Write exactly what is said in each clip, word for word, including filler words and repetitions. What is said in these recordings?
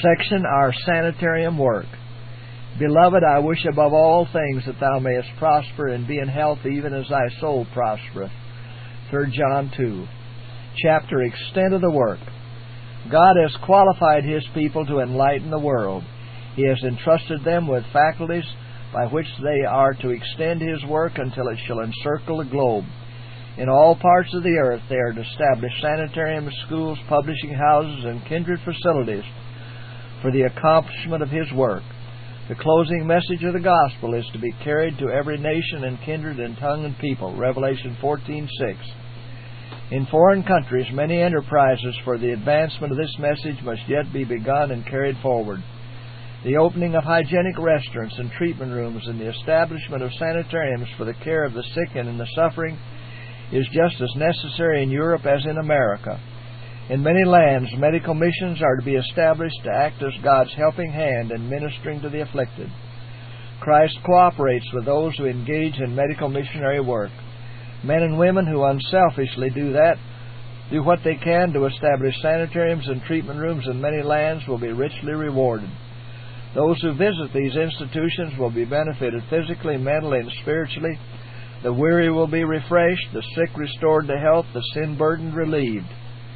Section, Our Sanitarium Work. Beloved, I wish above all things that thou mayest prosper and be in health even as thy soul prospereth. Third John two. Chapter, Extent of the Work. God has qualified His people to enlighten the world. He has entrusted them with faculties by which they are to extend His work until it shall encircle the globe. In all parts of the earth they are to establish sanitariums, schools, publishing houses, and kindred facilities for the accomplishment of His work. The closing message of the gospel is to be carried to every nation and kindred and tongue and people. Revelation fourteen six. In foreign countries, many enterprises for the advancement of this message must yet be begun and carried forward. The opening of hygienic restaurants and treatment rooms and the establishment of sanitariums for the care of the sick and in the suffering is just as necessary in Europe as in America. In many lands, medical missions are to be established to act as God's helping hand in ministering to the afflicted. Christ cooperates with those who engage in medical missionary work. Men and women who unselfishly do that, do what they can to establish sanitariums and treatment rooms in many lands will be richly rewarded. Those who visit these institutions will be benefited physically, mentally, and spiritually. The weary will be refreshed, the sick restored to health, the sin-burdened relieved.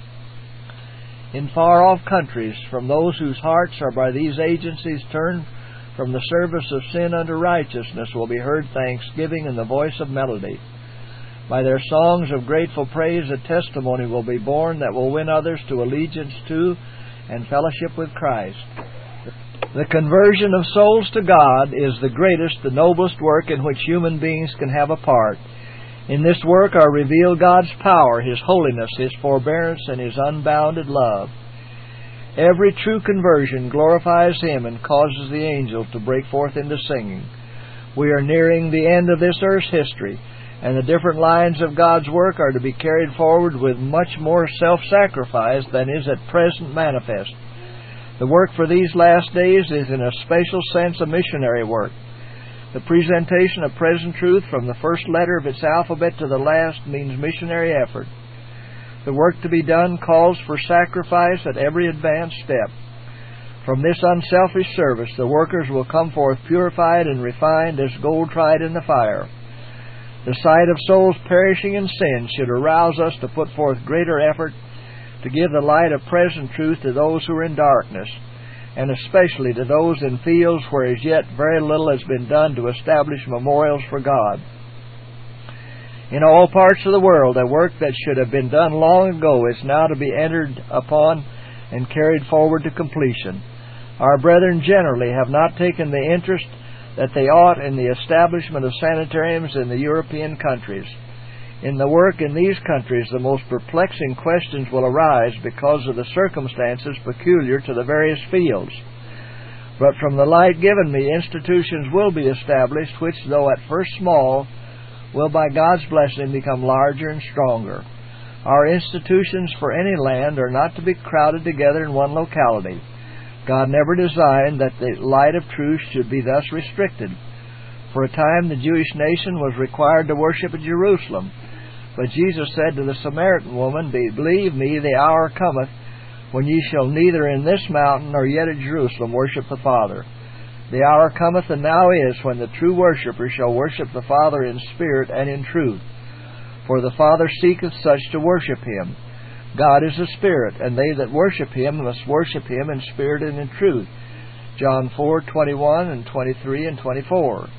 In far-off countries, from those whose hearts are by these agencies turned from the service of sin unto righteousness, will be heard thanksgiving and the voice of melody. By their songs of grateful praise, a testimony will be born that will win others to allegiance to and fellowship with Christ. The conversion of souls to God is the greatest, the noblest work in which human beings can have a part. In this work are revealed God's power, His holiness, His forbearance, and His unbounded love. Every true conversion glorifies Him and causes the angels to break forth into singing. We are nearing the end of this earth's history, and the different lines of God's work are to be carried forward with much more self-sacrifice than is at present manifest. The work for these last days is in a special sense a missionary work. The presentation of present truth from the first letter of its alphabet to the last means missionary effort. The work to be done calls for sacrifice at every advanced step. From this unselfish service, the workers will come forth purified and refined as gold tried in the fire. The sight of souls perishing in sin should arouse us to put forth greater effort to give the light of present truth to those who are in darkness, and especially to those in fields where as yet very little has been done to establish memorials for God. In all parts of the world, a work that should have been done long ago is now to be entered upon and carried forward to completion. Our brethren generally have not taken the interest that they ought in the establishment of sanitariums in the European countries. In the work in these countries, the most perplexing questions will arise because of the circumstances peculiar to the various fields. But from the light given me, institutions will be established which, though at first small, will by God's blessing become larger and stronger. Our institutions for any land are not to be crowded together in one locality. God never designed that the light of truth should be thus restricted. For a time the Jewish nation was required to worship at Jerusalem. But Jesus said to the Samaritan woman, Believe me, the hour cometh, when ye shall neither in this mountain nor yet at Jerusalem worship the Father. The hour cometh, and now is, when the true worshippers shall worship the Father in spirit and in truth. For the Father seeketh such to worship Him. God is a spirit, and they that worship Him must worship Him in spirit and in truth. John four twenty-one and twenty-three and twenty-four.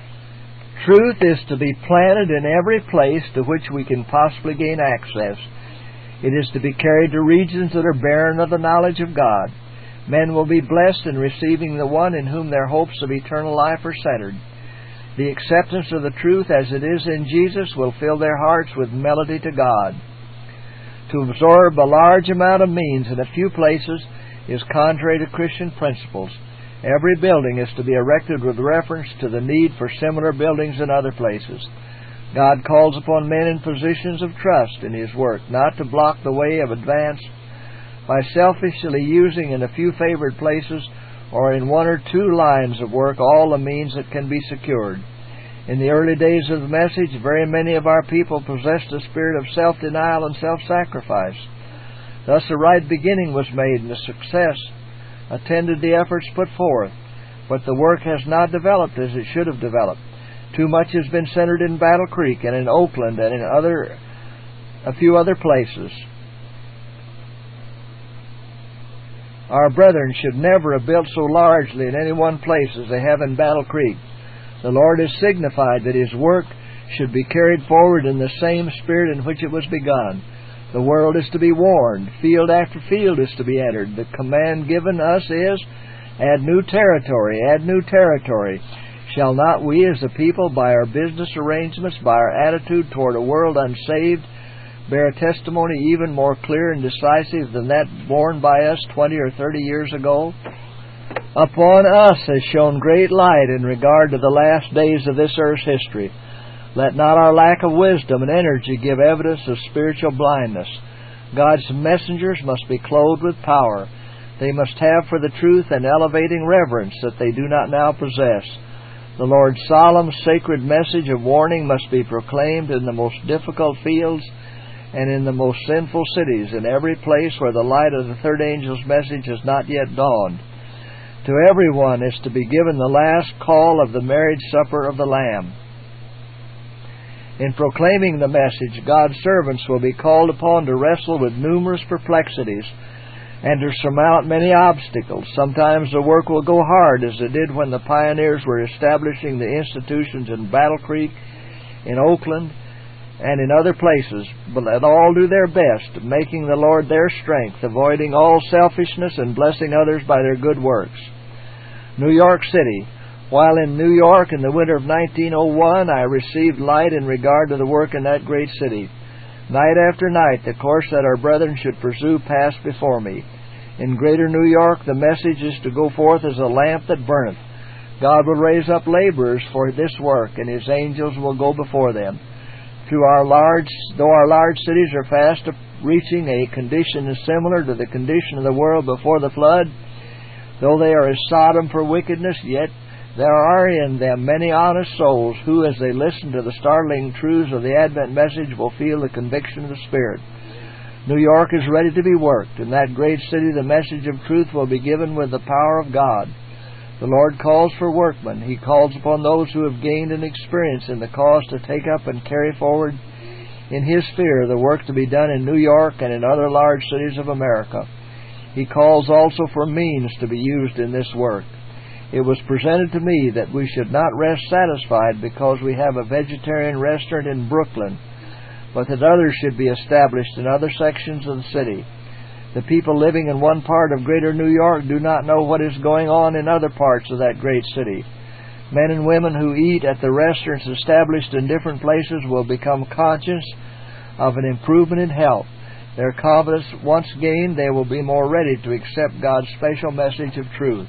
Truth is to be planted in every place to which we can possibly gain access. It is to be carried to regions that are barren of the knowledge of God. Men will be blessed in receiving the one in whom their hopes of eternal life are centered. The acceptance of the truth as it is in Jesus will fill their hearts with melody to God. To absorb a large amount of means in a few places is contrary to Christian principles. Every building is to be erected with reference to the need for similar buildings in other places. God calls upon men in positions of trust in His work not to block the way of advance by selfishly using in a few favored places or in one or two lines of work all the means that can be secured. In the early days of the message, very many of our people possessed a spirit of self-denial and self-sacrifice. Thus a right beginning was made, and the success attended the efforts put forth, but the work has not developed as it should have developed. Too much has been centered in Battle Creek and in Oakland and in other, a few other places. Our brethren should never have built so largely in any one place as they have in Battle Creek. The Lord has signified that His work should be carried forward in the same spirit in which it was begun. The world is to be warned. Field after field is to be entered. The command given us is, add new territory, add new territory. Shall not we as a people, by our business arrangements, by our attitude toward a world unsaved, bear a testimony even more clear and decisive than that borne by us twenty or thirty years ago? Upon us has shone great light in regard to the last days of this earth's history. Let not our lack of wisdom and energy give evidence of spiritual blindness. God's messengers must be clothed with power. They must have for the truth an elevating reverence that they do not now possess. The Lord's solemn, sacred message of warning must be proclaimed in the most difficult fields and in the most sinful cities, in every place where the light of the third angel's message has not yet dawned. To everyone is to be given the last call of the marriage supper of the Lamb. In proclaiming the message, God's servants will be called upon to wrestle with numerous perplexities and to surmount many obstacles. Sometimes the work will go hard, as it did when the pioneers were establishing the institutions in Battle Creek, in Oakland, and in other places, but let all do their best, making the Lord their strength, avoiding all selfishness and blessing others by their good works. New York City. While in New York in the winter of nineteen oh one, I received light in regard to the work in that great city. Night after night, the course that our brethren should pursue passed before me. In greater New York, the message is to go forth as a lamp that burneth. God will raise up laborers for this work, and His angels will go before them. Through our large, though our large cities are fast reaching a condition similar to the condition of the world before the flood, though they are as Sodom for wickedness, yet there are in them many honest souls who, as they listen to the startling truths of the Advent message, will feel the conviction of the Spirit. New York is ready to be worked. In that great city, the message of truth will be given with the power of God. The Lord calls for workmen. He calls upon those who have gained an experience in the cause to take up and carry forward in His sphere the work to be done in New York and in other large cities of America. He calls also for means to be used in this work. It was presented to me that we should not rest satisfied because we have a vegetarian restaurant in Brooklyn, but that others should be established in other sections of the city. The people living in one part of greater New York do not know what is going on in other parts of that great city. Men and women who eat at the restaurants established in different places will become conscious of an improvement in health. Their confidence once gained, they will be more ready to accept God's special message of truth.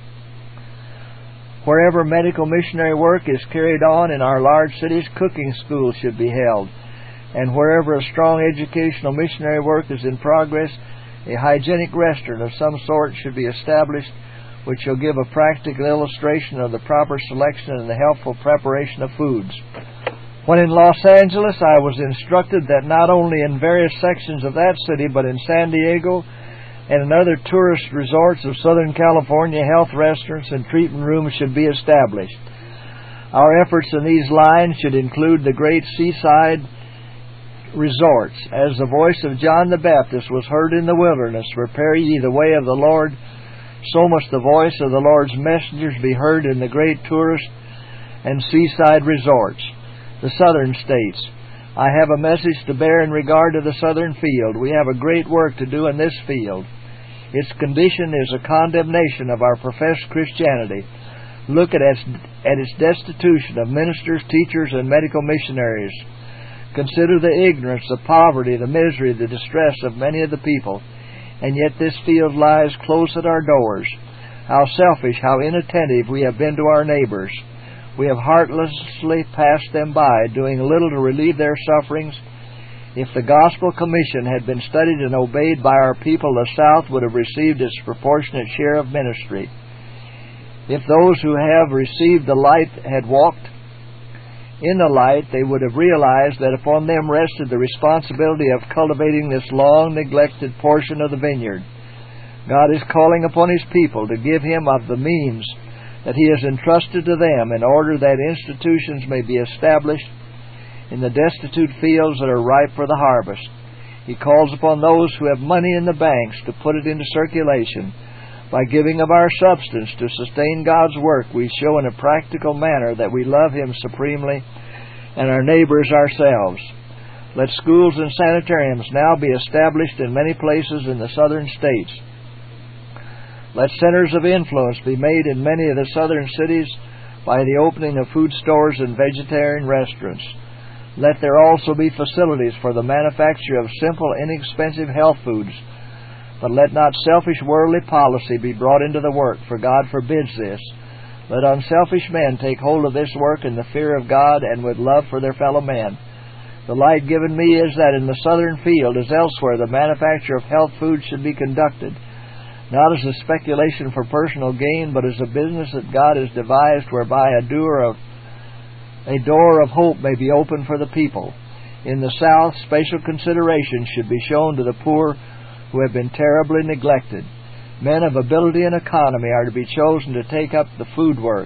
Wherever medical missionary work is carried on in our large cities, cooking schools should be held. And wherever a strong educational missionary work is in progress, a hygienic restaurant of some sort should be established, which will give a practical illustration of the proper selection and the helpful preparation of foods. When in Los Angeles, I was instructed that not only in various sections of that city, but in San Diego and in other tourist resorts of Southern California, health restaurants and treatment rooms should be established. Our efforts in these lines should include the great seaside resorts. As the voice of John the Baptist was heard in the wilderness, prepare ye the way of the Lord, so must the voice of the Lord's messengers be heard in the great tourist and seaside resorts. The southern states. I have a message to bear in regard to the southern field. We have a great work to do in this field. Its condition is a condemnation of our professed Christianity. Look at its, at its destitution of ministers, teachers, and medical missionaries. Consider the ignorance, the poverty, the misery, the distress of many of the people. And yet this field lies close at our doors. How selfish, how inattentive we have been to our neighbors. We have heartlessly passed them by, doing little to relieve their sufferings. If the Gospel Commission had been studied and obeyed by our people, the South would have received its proportionate share of ministry. If those who have received the light had walked in the light, they would have realized that upon them rested the responsibility of cultivating this long-neglected portion of the vineyard. God is calling upon His people to give Him of the means that He has entrusted to them in order that institutions may be established in the destitute fields that are ripe for the harvest. He calls upon those who have money in the banks to put it into circulation. By giving of our substance to sustain God's work, we show in a practical manner that we love Him supremely and our neighbors ourselves. Let schools and sanitariums now be established in many places in the southern states. Let centers of influence be made in many of the southern cities by the opening of food stores and vegetarian restaurants. Let there also be facilities for the manufacture of simple, inexpensive health foods. But let not selfish worldly policy be brought into the work, for God forbids this. Let unselfish men take hold of this work in the fear of God and with love for their fellow men. The light given me is that in the southern field, as elsewhere, the manufacture of health food should be conducted, not as a speculation for personal gain, but as a business that God has devised, whereby a doer of a door of hope may be opened for the people. In the South, special consideration should be shown to the poor who have been terribly neglected. Men of ability and economy are to be chosen to take up the food work.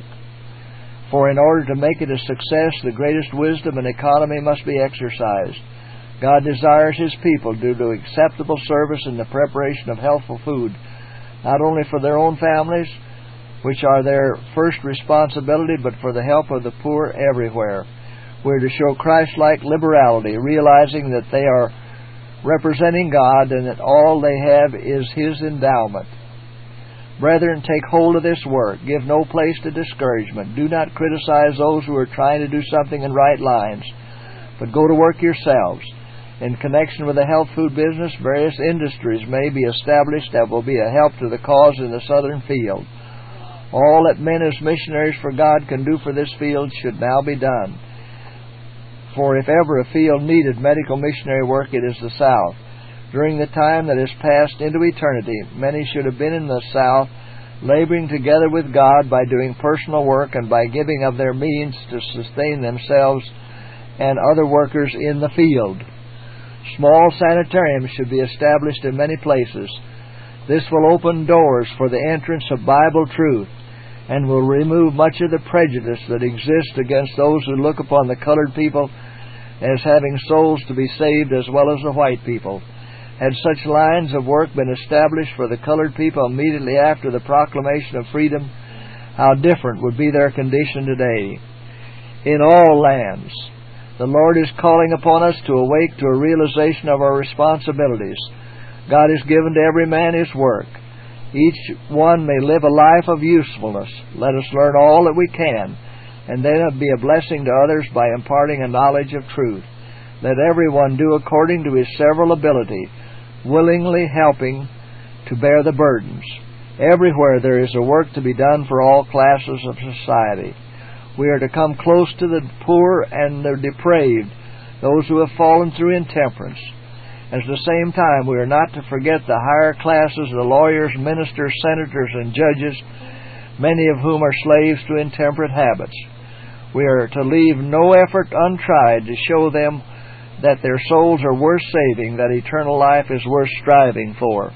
For in order to make it a success, the greatest wisdom and economy must be exercised. God desires His people to do acceptable service in the preparation of healthful food, not only for their own families, which are their first responsibility, but for the help of the poor everywhere. We are to show Christ-like liberality, realizing that they are representing God and that all they have is His endowment. Brethren, take hold of this work. Give no place to discouragement. Do not criticize those who are trying to do something in right lines, but go to work yourselves. In connection with the health food business, various industries may be established that will be a help to the cause in the southern field. All that men as missionaries for God can do for this field should now be done. For if ever a field needed medical missionary work, it is the South. During the time that has passed into eternity, many should have been in the South, laboring together with God by doing personal work and by giving of their means to sustain themselves and other workers in the field. Small sanitariums should be established in many places. This will open doors for the entrance of Bible truth and will remove much of the prejudice that exists against those who look upon the colored people as having souls to be saved as well as the white people. Had such lines of work been established for the colored people immediately after the proclamation of freedom, how different would be their condition today. In all lands, the Lord is calling upon us to awake to a realization of our responsibilities. God has given to every man his work. Each one may live a life of usefulness. Let us learn all that we can, and then be a blessing to others by imparting a knowledge of truth. Let everyone do according to his several ability, willingly helping to bear the burdens. Everywhere there is a work to be done for all classes of society. We are to come close to the poor and the depraved, those who have fallen through intemperance. At the same time, we are not to forget the higher classes, the lawyers, ministers, senators, and judges, many of whom are slaves to intemperate habits. We are to leave no effort untried to show them that their souls are worth saving, that eternal life is worth striving for.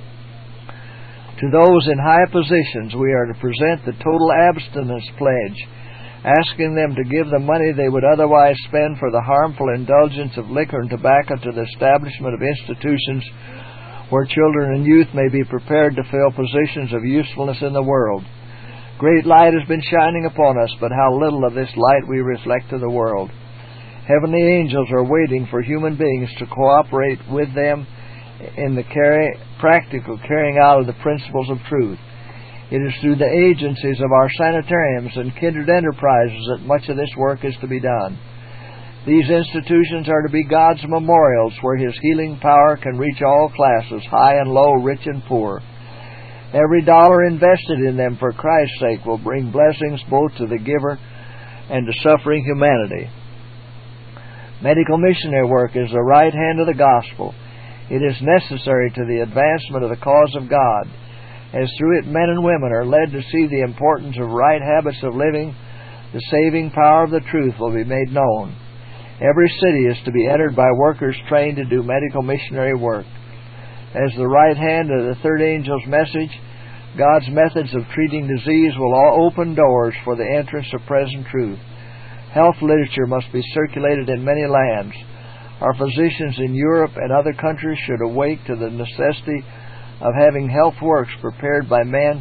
To those in high positions, we are to present the total abstinence pledge, asking them to give the money they would otherwise spend for the harmful indulgence of liquor and tobacco to the establishment of institutions where children and youth may be prepared to fill positions of usefulness in the world. Great light has been shining upon us, but how little of this light we reflect to the world. Heavenly angels are waiting for human beings to cooperate with them in the carry, practical carrying out of the principles of truth. It is through the agencies of our sanitariums and kindred enterprises that much of this work is to be done. These institutions are to be God's memorials where His healing power can reach all classes, high and low, rich and poor. Every dollar invested in them for Christ's sake will bring blessings both to the giver and to suffering humanity. Medical missionary work is the right hand of the gospel. It is necessary to the advancement of the cause of God. As through it men and women are led to see the importance of right habits of living, the saving power of the truth will be made known. Every city is to be entered by workers trained to do medical missionary work. as the right hand of the third angel's message, God's methods of treating disease will all open doors for the entrance of present truth. Health literature must be circulated in many lands. Our physicians in Europe and other countries should awake to the necessity of having health works prepared by men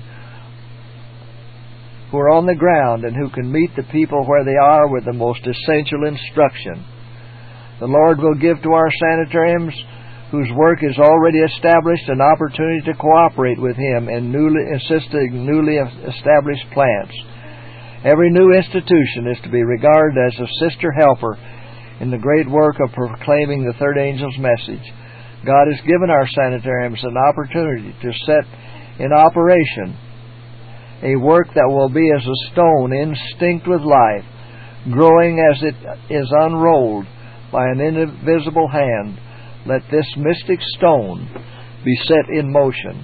who are on the ground and who can meet the people where they are with the most essential instruction. The Lord will give to our sanitariums, whose work is already established, an opportunity to cooperate with Him in newly assisting newly established plants. Every new institution is to be regarded as a sister helper in the great work of proclaiming the third angel's message. God has given our sanitariums an opportunity to set in operation a work that will be as a stone instinct with life, growing as it is unrolled by an invisible hand. Let this mystic stone be set in motion.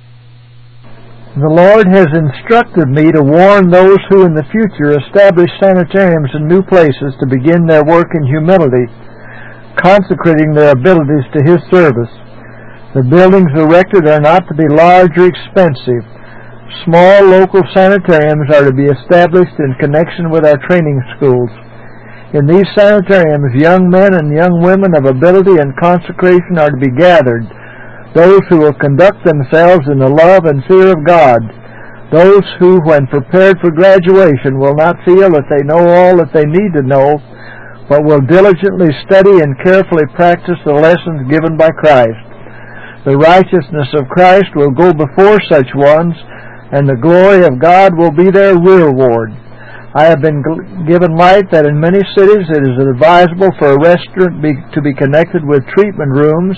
The Lord has instructed me to warn those who in the future establish sanitariums in new places to begin their work in humility, consecrating their abilities to His service. The buildings erected are not to be large or expensive. Small local sanitariums are to be established in connection with our training schools. In these sanitariums, young men and young women of ability and consecration are to be gathered, those who will conduct themselves in the love and fear of God, those who, when prepared for graduation, will not feel that they know all that they need to know, but will diligently study and carefully practice the lessons given by Christ. The righteousness of Christ will go before such ones, and the glory of God will be their reward. I have been given light that in many cities it is advisable for a restaurant be, to be connected with treatment rooms.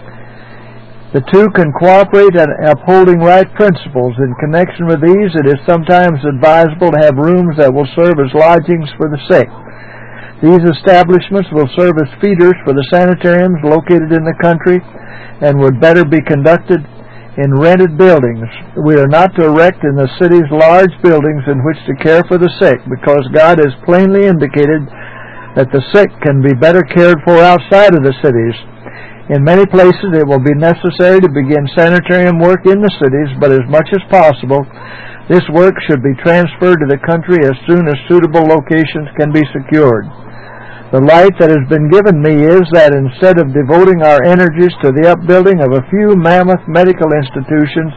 The two can cooperate in upholding right principles. In connection with these, it is sometimes advisable to have rooms that will serve as lodgings for the sick. These establishments will serve as feeders for the sanitariums located in the country and would better be conducted in rented buildings. We are not to erect in the city's large buildings in which to care for the sick, because God has plainly indicated that the sick can be better cared for outside of the cities. In many places it will be necessary to begin sanitarium work in the cities, but as much as possible, this work should be transferred to the country as soon as suitable locations can be secured. The light that has been given me is that instead of devoting our energies to the upbuilding of a few mammoth medical institutions,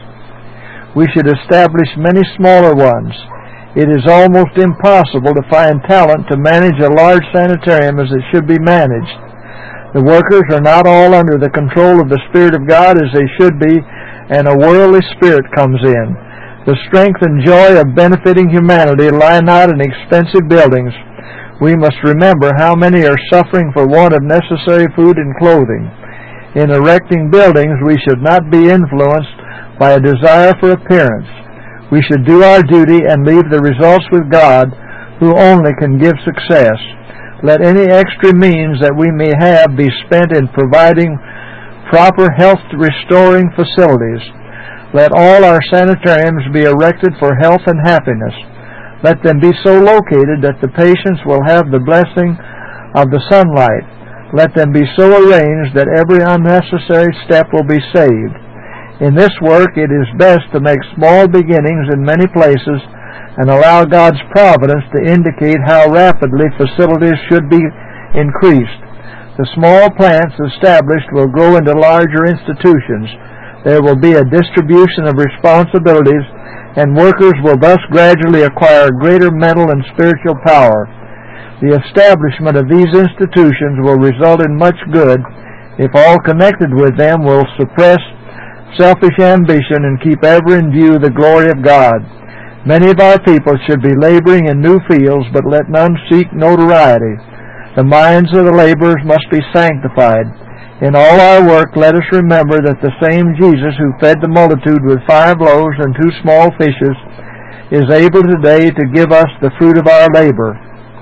we should establish many smaller ones. It is almost impossible to find talent to manage a large sanitarium as it should be managed. The workers are not all under the control of the Spirit of God as they should be, and a worldly spirit comes in. The strength and joy of benefiting humanity lie not in expensive buildings. We must remember how many are suffering for want of necessary food and clothing. In erecting buildings, we should not be influenced by a desire for appearance. We should do our duty and leave the results with God, who only can give success. Let any extra means that we may have be spent in providing proper health-restoring facilities. Let all our sanitariums be erected for health and happiness. Let them be so located that the patients will have the blessing of the sunlight. Let them be so arranged that every unnecessary step will be saved. In this work, it is best to make small beginnings in many places and allow God's providence to indicate how rapidly facilities should be increased. The small plants established will grow into larger institutions. There will be a distribution of responsibilities, and workers will thus gradually acquire greater mental and spiritual power. The establishment of these institutions will result in much good if all connected with them will suppress selfish ambition and keep ever in view the glory of God. Many of our people should be laboring in new fields, but let none seek notoriety. The minds of the laborers must be sanctified. In all our work, let us remember that the same Jesus who fed the multitude with five loaves and two small fishes is able today to give us the fruit of our labor.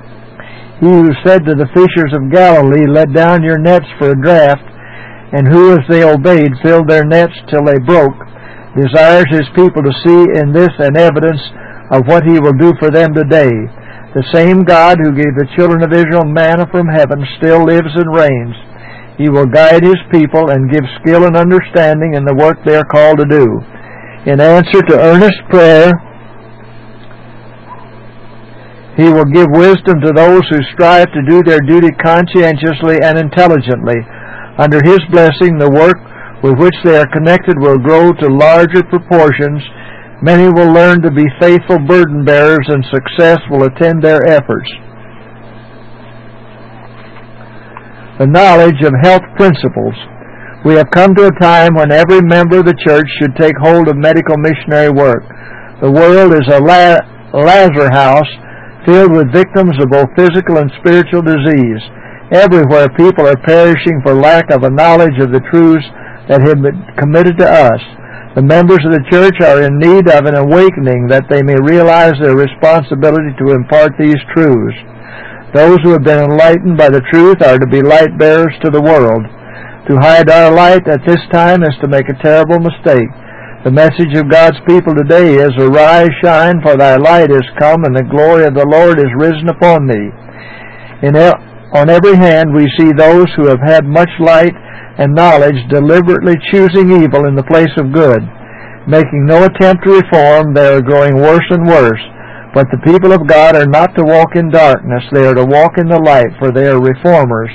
He who said to the fishers of Galilee, "Let down your nets for a draught," and who, as they obeyed, filled their nets till they broke, desires His people to see in this an evidence of what He will do for them today. The same God who gave the children of Israel manna from heaven still lives and reigns. He will guide His people and give skill and understanding in the work they are called to do. In answer to earnest prayer, He will give wisdom to those who strive to do their duty conscientiously and intelligently. Under His blessing, the work with which they are connected will grow to larger proportions. Many will learn to be faithful burden bearers, and success will attend their efforts. The knowledge of health principles. We have come to a time when every member of the church should take hold of medical missionary work. The world is a la- lazar house filled with victims of both physical and spiritual disease. Everywhere people are perishing for lack of a knowledge of the truths that have been committed to us. The members of the church are in need of an awakening that they may realize their responsibility to impart these truths. Those who have been enlightened by the truth are to be light bearers to the world. To hide our light at this time is to make a terrible mistake. The message of God's people today is, Arise, shine, for thy light is come, and the glory of the Lord is risen upon thee. In el- on every hand we see those who have had much light and knowledge deliberately choosing evil in the place of good. Making no attempt to reform, they are growing worse and worse. But the people of God are not to walk in darkness, they are to walk in the light, for they are reformers.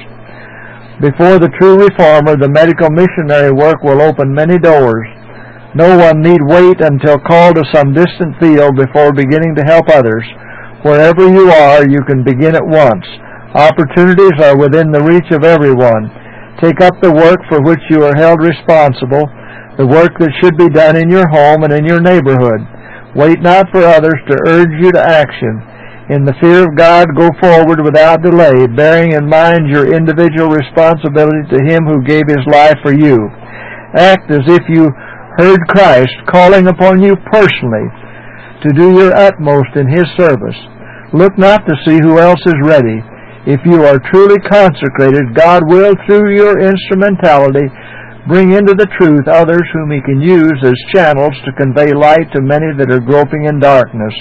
Before the true reformer, the medical missionary work will open many doors. No one need wait until called to some distant field before beginning to help others. Wherever you are, you can begin at once. Opportunities are within the reach of everyone. Take up the work for which you are held responsible, the work that should be done in your home and in your neighborhood. Wait not for others to urge you to action. In the fear of God, go forward without delay, bearing in mind your individual responsibility to Him who gave His life for you. Act as if you heard Christ calling upon you personally to do your utmost in His service. Look not to see who else is ready. If you are truly consecrated, God will, through your instrumentality, bring into the truth others whom He can use as channels to convey light to many that are groping in darkness.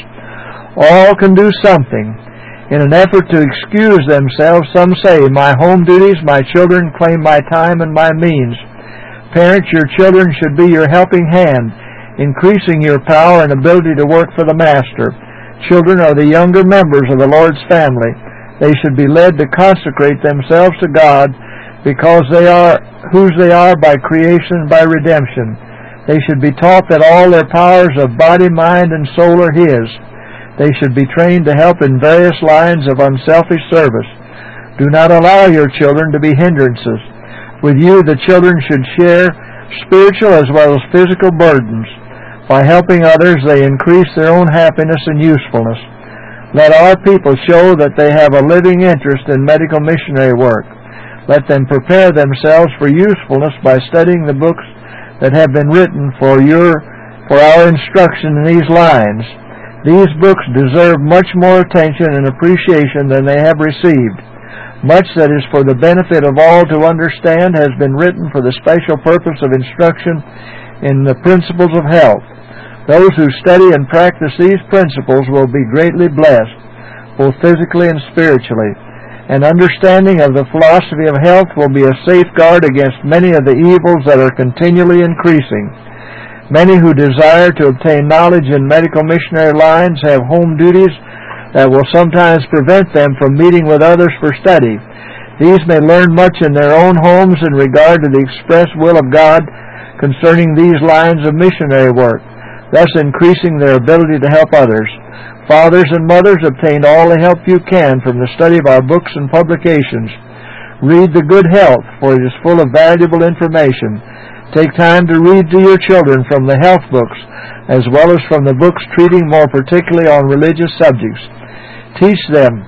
All can do something. In an effort to excuse themselves, some say, My home duties, my children claim my time and my means. Parents, your children should be your helping hand, increasing your power and ability to work for the Master. Children are the younger members of the Lord's family. They should be led to consecrate themselves to God because they are whose they are by creation and by redemption. They should be taught that all their powers of body, mind, and soul are His. They should be trained to help in various lines of unselfish service. Do not allow your children to be hindrances. With you, the children should share spiritual as well as physical burdens. By helping others, they increase their own happiness and usefulness. Let our people show that they have a living interest in medical missionary work. Let them prepare themselves for usefulness by studying the books that have been written for your for our instruction in these lines. These books deserve much more attention and appreciation than they have received. Much that is for the benefit of all to understand has been written for the special purpose of instruction in the principles of health. Those who study and practice these principles will be greatly blessed, both physically and spiritually. An understanding of the philosophy of health will be a safeguard against many of the evils that are continually increasing. Many who desire to obtain knowledge in medical missionary lines have home duties that will sometimes prevent them from meeting with others for study. These may learn much in their own homes in regard to the express will of God concerning these lines of missionary work, thus increasing their ability to help others. Fathers and mothers, obtain all the help you can from the study of our books and publications. Read The Good Health, for it is full of valuable information. Take time to read to your children from the health books, as well as from the books treating more particularly on religious subjects. Teach them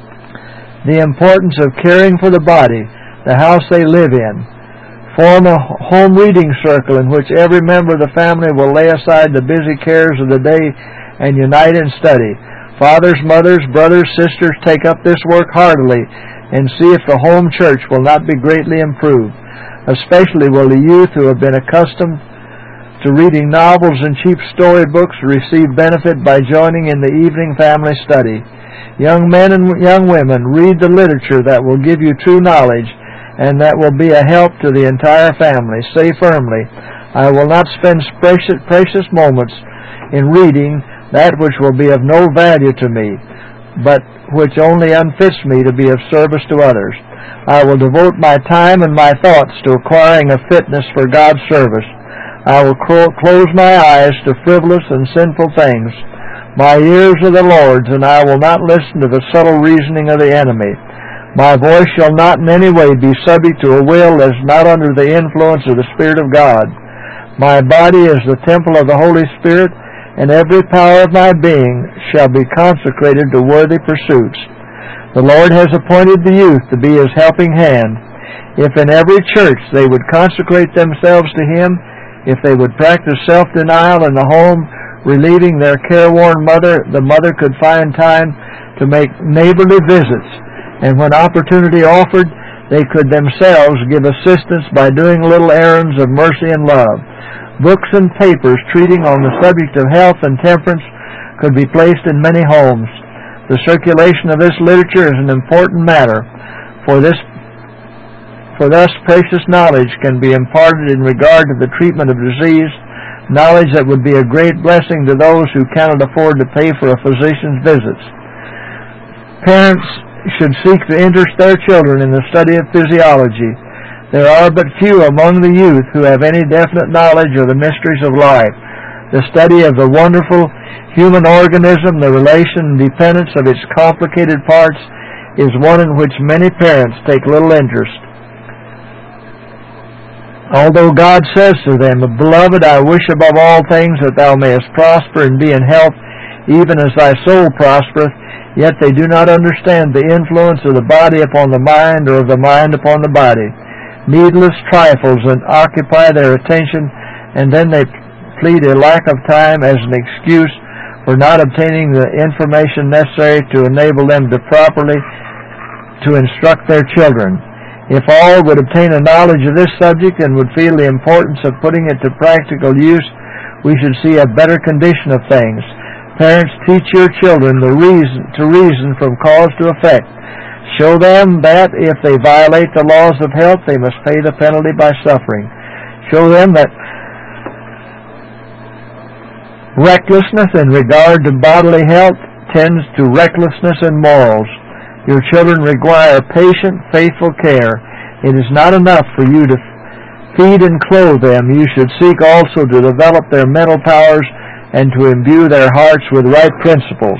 the importance of caring for the body, the house they live in. Form a home reading circle in which every member of the family will lay aside the busy cares of the day and unite in study. Fathers, mothers, brothers, sisters, take up this work heartily and see if the home church will not be greatly improved. Especially will the youth who have been accustomed to reading novels and cheap storybooks receive benefit by joining in the evening family study. Young men and young women, read the literature that will give you true knowledge and that will be a help to the entire family. Say firmly, I will not spend precious, precious moments in reading that which will be of no value to me, but which only unfits me to be of service to others. I will devote my time and my thoughts to acquiring a fitness for God's service. I will clo- close my eyes to frivolous and sinful things. My ears are the Lord's, and I will not listen to the subtle reasoning of the enemy. My voice shall not in any way be subject to a will that is not under the influence of the Spirit of God. My body is the temple of the Holy Spirit, and every power of my being shall be consecrated to worthy pursuits. The Lord has appointed the youth to be His helping hand. If in every church they would consecrate themselves to Him, if they would practice self-denial in the home, relieving their careworn mother, the mother could find time to make neighborly visits, and when opportunity offered, they could themselves give assistance by doing little errands of mercy and love. Books and papers treating on the subject of health and temperance could be placed in many homes. The circulation of this literature is an important matter, for this for thus precious knowledge can be imparted in regard to the treatment of disease, knowledge that would be a great blessing to those who cannot afford to pay for a physician's visits. Parents should seek to interest their children in the study of physiology. There are but few among the youth who have any definite knowledge of the mysteries of life. The study of the wonderful human organism, the relation and dependence of its complicated parts, is one in which many parents take little interest. Although God says to them, Beloved, I wish above all things that thou mayest prosper and be in health, even as thy soul prospereth, yet they do not understand the influence of the body upon the mind, or of the mind upon the body. Needless trifles and occupy their attention, and then they plead a lack of time as an excuse for not obtaining the information necessary to enable them to properly to instruct their children. If all would obtain a knowledge of this subject and would feel the importance of putting it to practical use, we should see a better condition of things. Parents, teach your children the reason to reason from cause to effect. Show them that if they violate the laws of health, they must pay the penalty by suffering. Show them that recklessness in regard to bodily health tends to recklessness in morals. Your children require patient, faithful care. It is not enough for you to feed and clothe them. You should seek also to develop their mental powers and to imbue their hearts with right principles.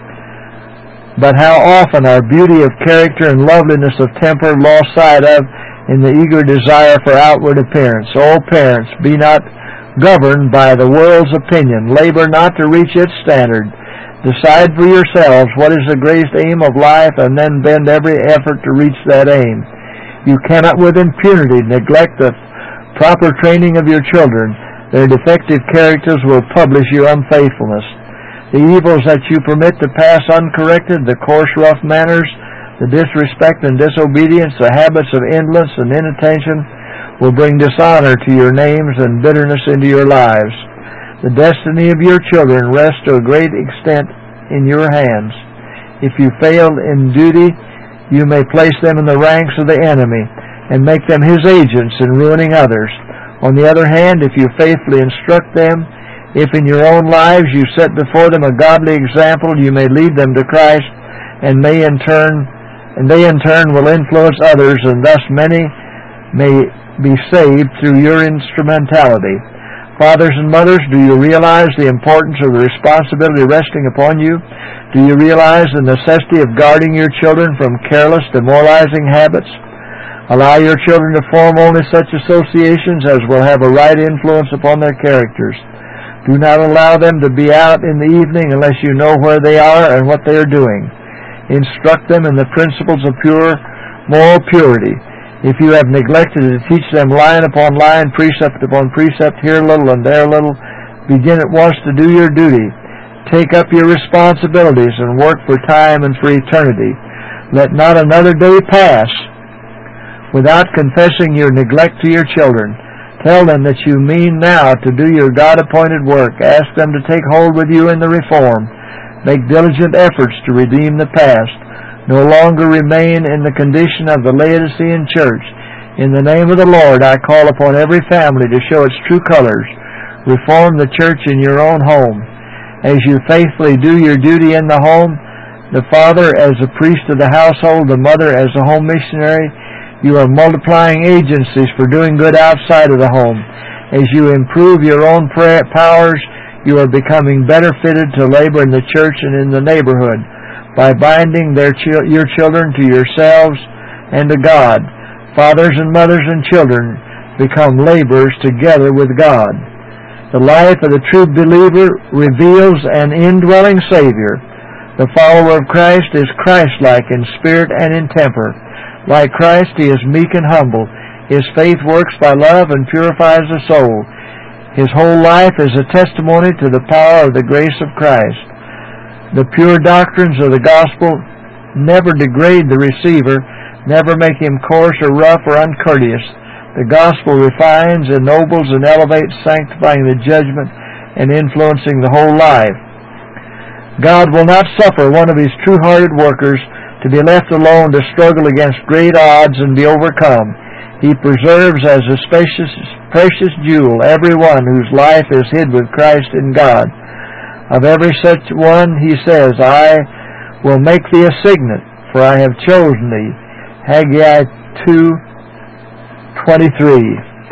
But how often are beauty of character and loveliness of temper lost sight of in the eager desire for outward appearance? O parents, be not governed by the world's opinion. Labor not to reach its standard. Decide for yourselves what is the greatest aim of life, and then bend every effort to reach that aim. You cannot with impunity neglect the proper training of your children. Their defective characters will publish your unfaithfulness. The evils that you permit to pass uncorrected, the coarse, rough manners, the disrespect and disobedience, the habits of indolence and inattention, will bring dishonor to your names and bitterness into your lives. The destiny of your children rests to a great extent in your hands. If you fail in duty, you may place them in the ranks of the enemy and make them his agents in ruining others. On the other hand, if you faithfully instruct them, if in your own lives you set before them a godly example, you may lead them to Christ, and may in turn, and they in turn will influence others, and thus many may be saved through your instrumentality. Fathers and mothers, do you realize the importance of the responsibility resting upon you? Do you realize the necessity of guarding your children from careless, demoralizing habits? Allow your children to form only such associations as will have a right influence upon their characters. Do not allow them to be out in the evening unless you know where they are and what they are doing. Instruct them in the principles of pure moral purity. If you have neglected to teach them line upon line, precept upon precept, here a little and there a little, begin at once to do your duty. Take up your responsibilities and work for time and for eternity. Let not another day pass without confessing your neglect to your children. Tell them that you mean now to do your God-appointed work. Ask them to take hold with you in the reform. Make diligent efforts to redeem the past. No longer remain in the condition of the Laodicean church. In the name of the Lord, I call upon every family to show its true colors. Reform the church in your own home. As you faithfully do your duty in the home, the father as a priest of the household, the mother as a home missionary, you are multiplying agencies for doing good outside of the home. As you improve your own prayer powers, you are becoming better fitted to labor in the church and in the neighborhood by binding their ch- your children to yourselves and to God. Fathers and mothers and children become laborers together with God. The life of the true believer reveals an indwelling Savior. The follower of Christ is Christ-like in spirit and in temper. Like Christ, he is meek and humble. His faith works by love and purifies the soul. His whole life is a testimony to the power of the grace of Christ. The pure doctrines of the gospel never degrade the receiver, never make him coarse or rough or uncourteous. The gospel refines, ennobles, and elevates, sanctifying the judgment and influencing the whole life. God will not suffer one of his true-hearted workers to be left alone to struggle against great odds and be overcome. He preserves as a precious, precious jewel every one whose life is hid with Christ in God. Of every such one, he says, I will make thee a signet, for I have chosen thee. Haggai two twenty-three.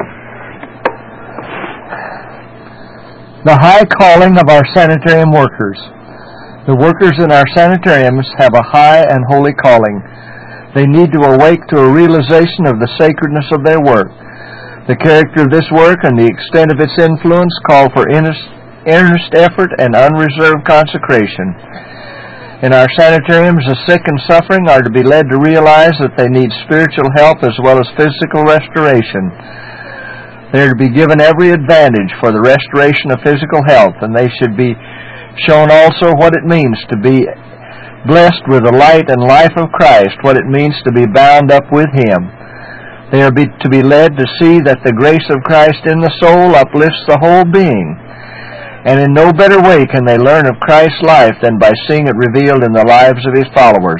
The high calling of our sanitarium workers. The workers in our sanitariums have a high and holy calling. They need to awake to a realization of the sacredness of their work. The character of this work and the extent of its influence call for earnest effort and unreserved consecration. In our sanitariums, the sick and suffering are to be led to realize that they need spiritual help as well as physical restoration. They are to be given every advantage for the restoration of physical health, and they should be shown also what it means to be blessed with the light and life of Christ, what it means to be bound up with him. They are be, to be led to see that the grace of Christ in the soul uplifts the whole being. And in no better way can they learn of Christ's life than by seeing it revealed in the lives of his followers.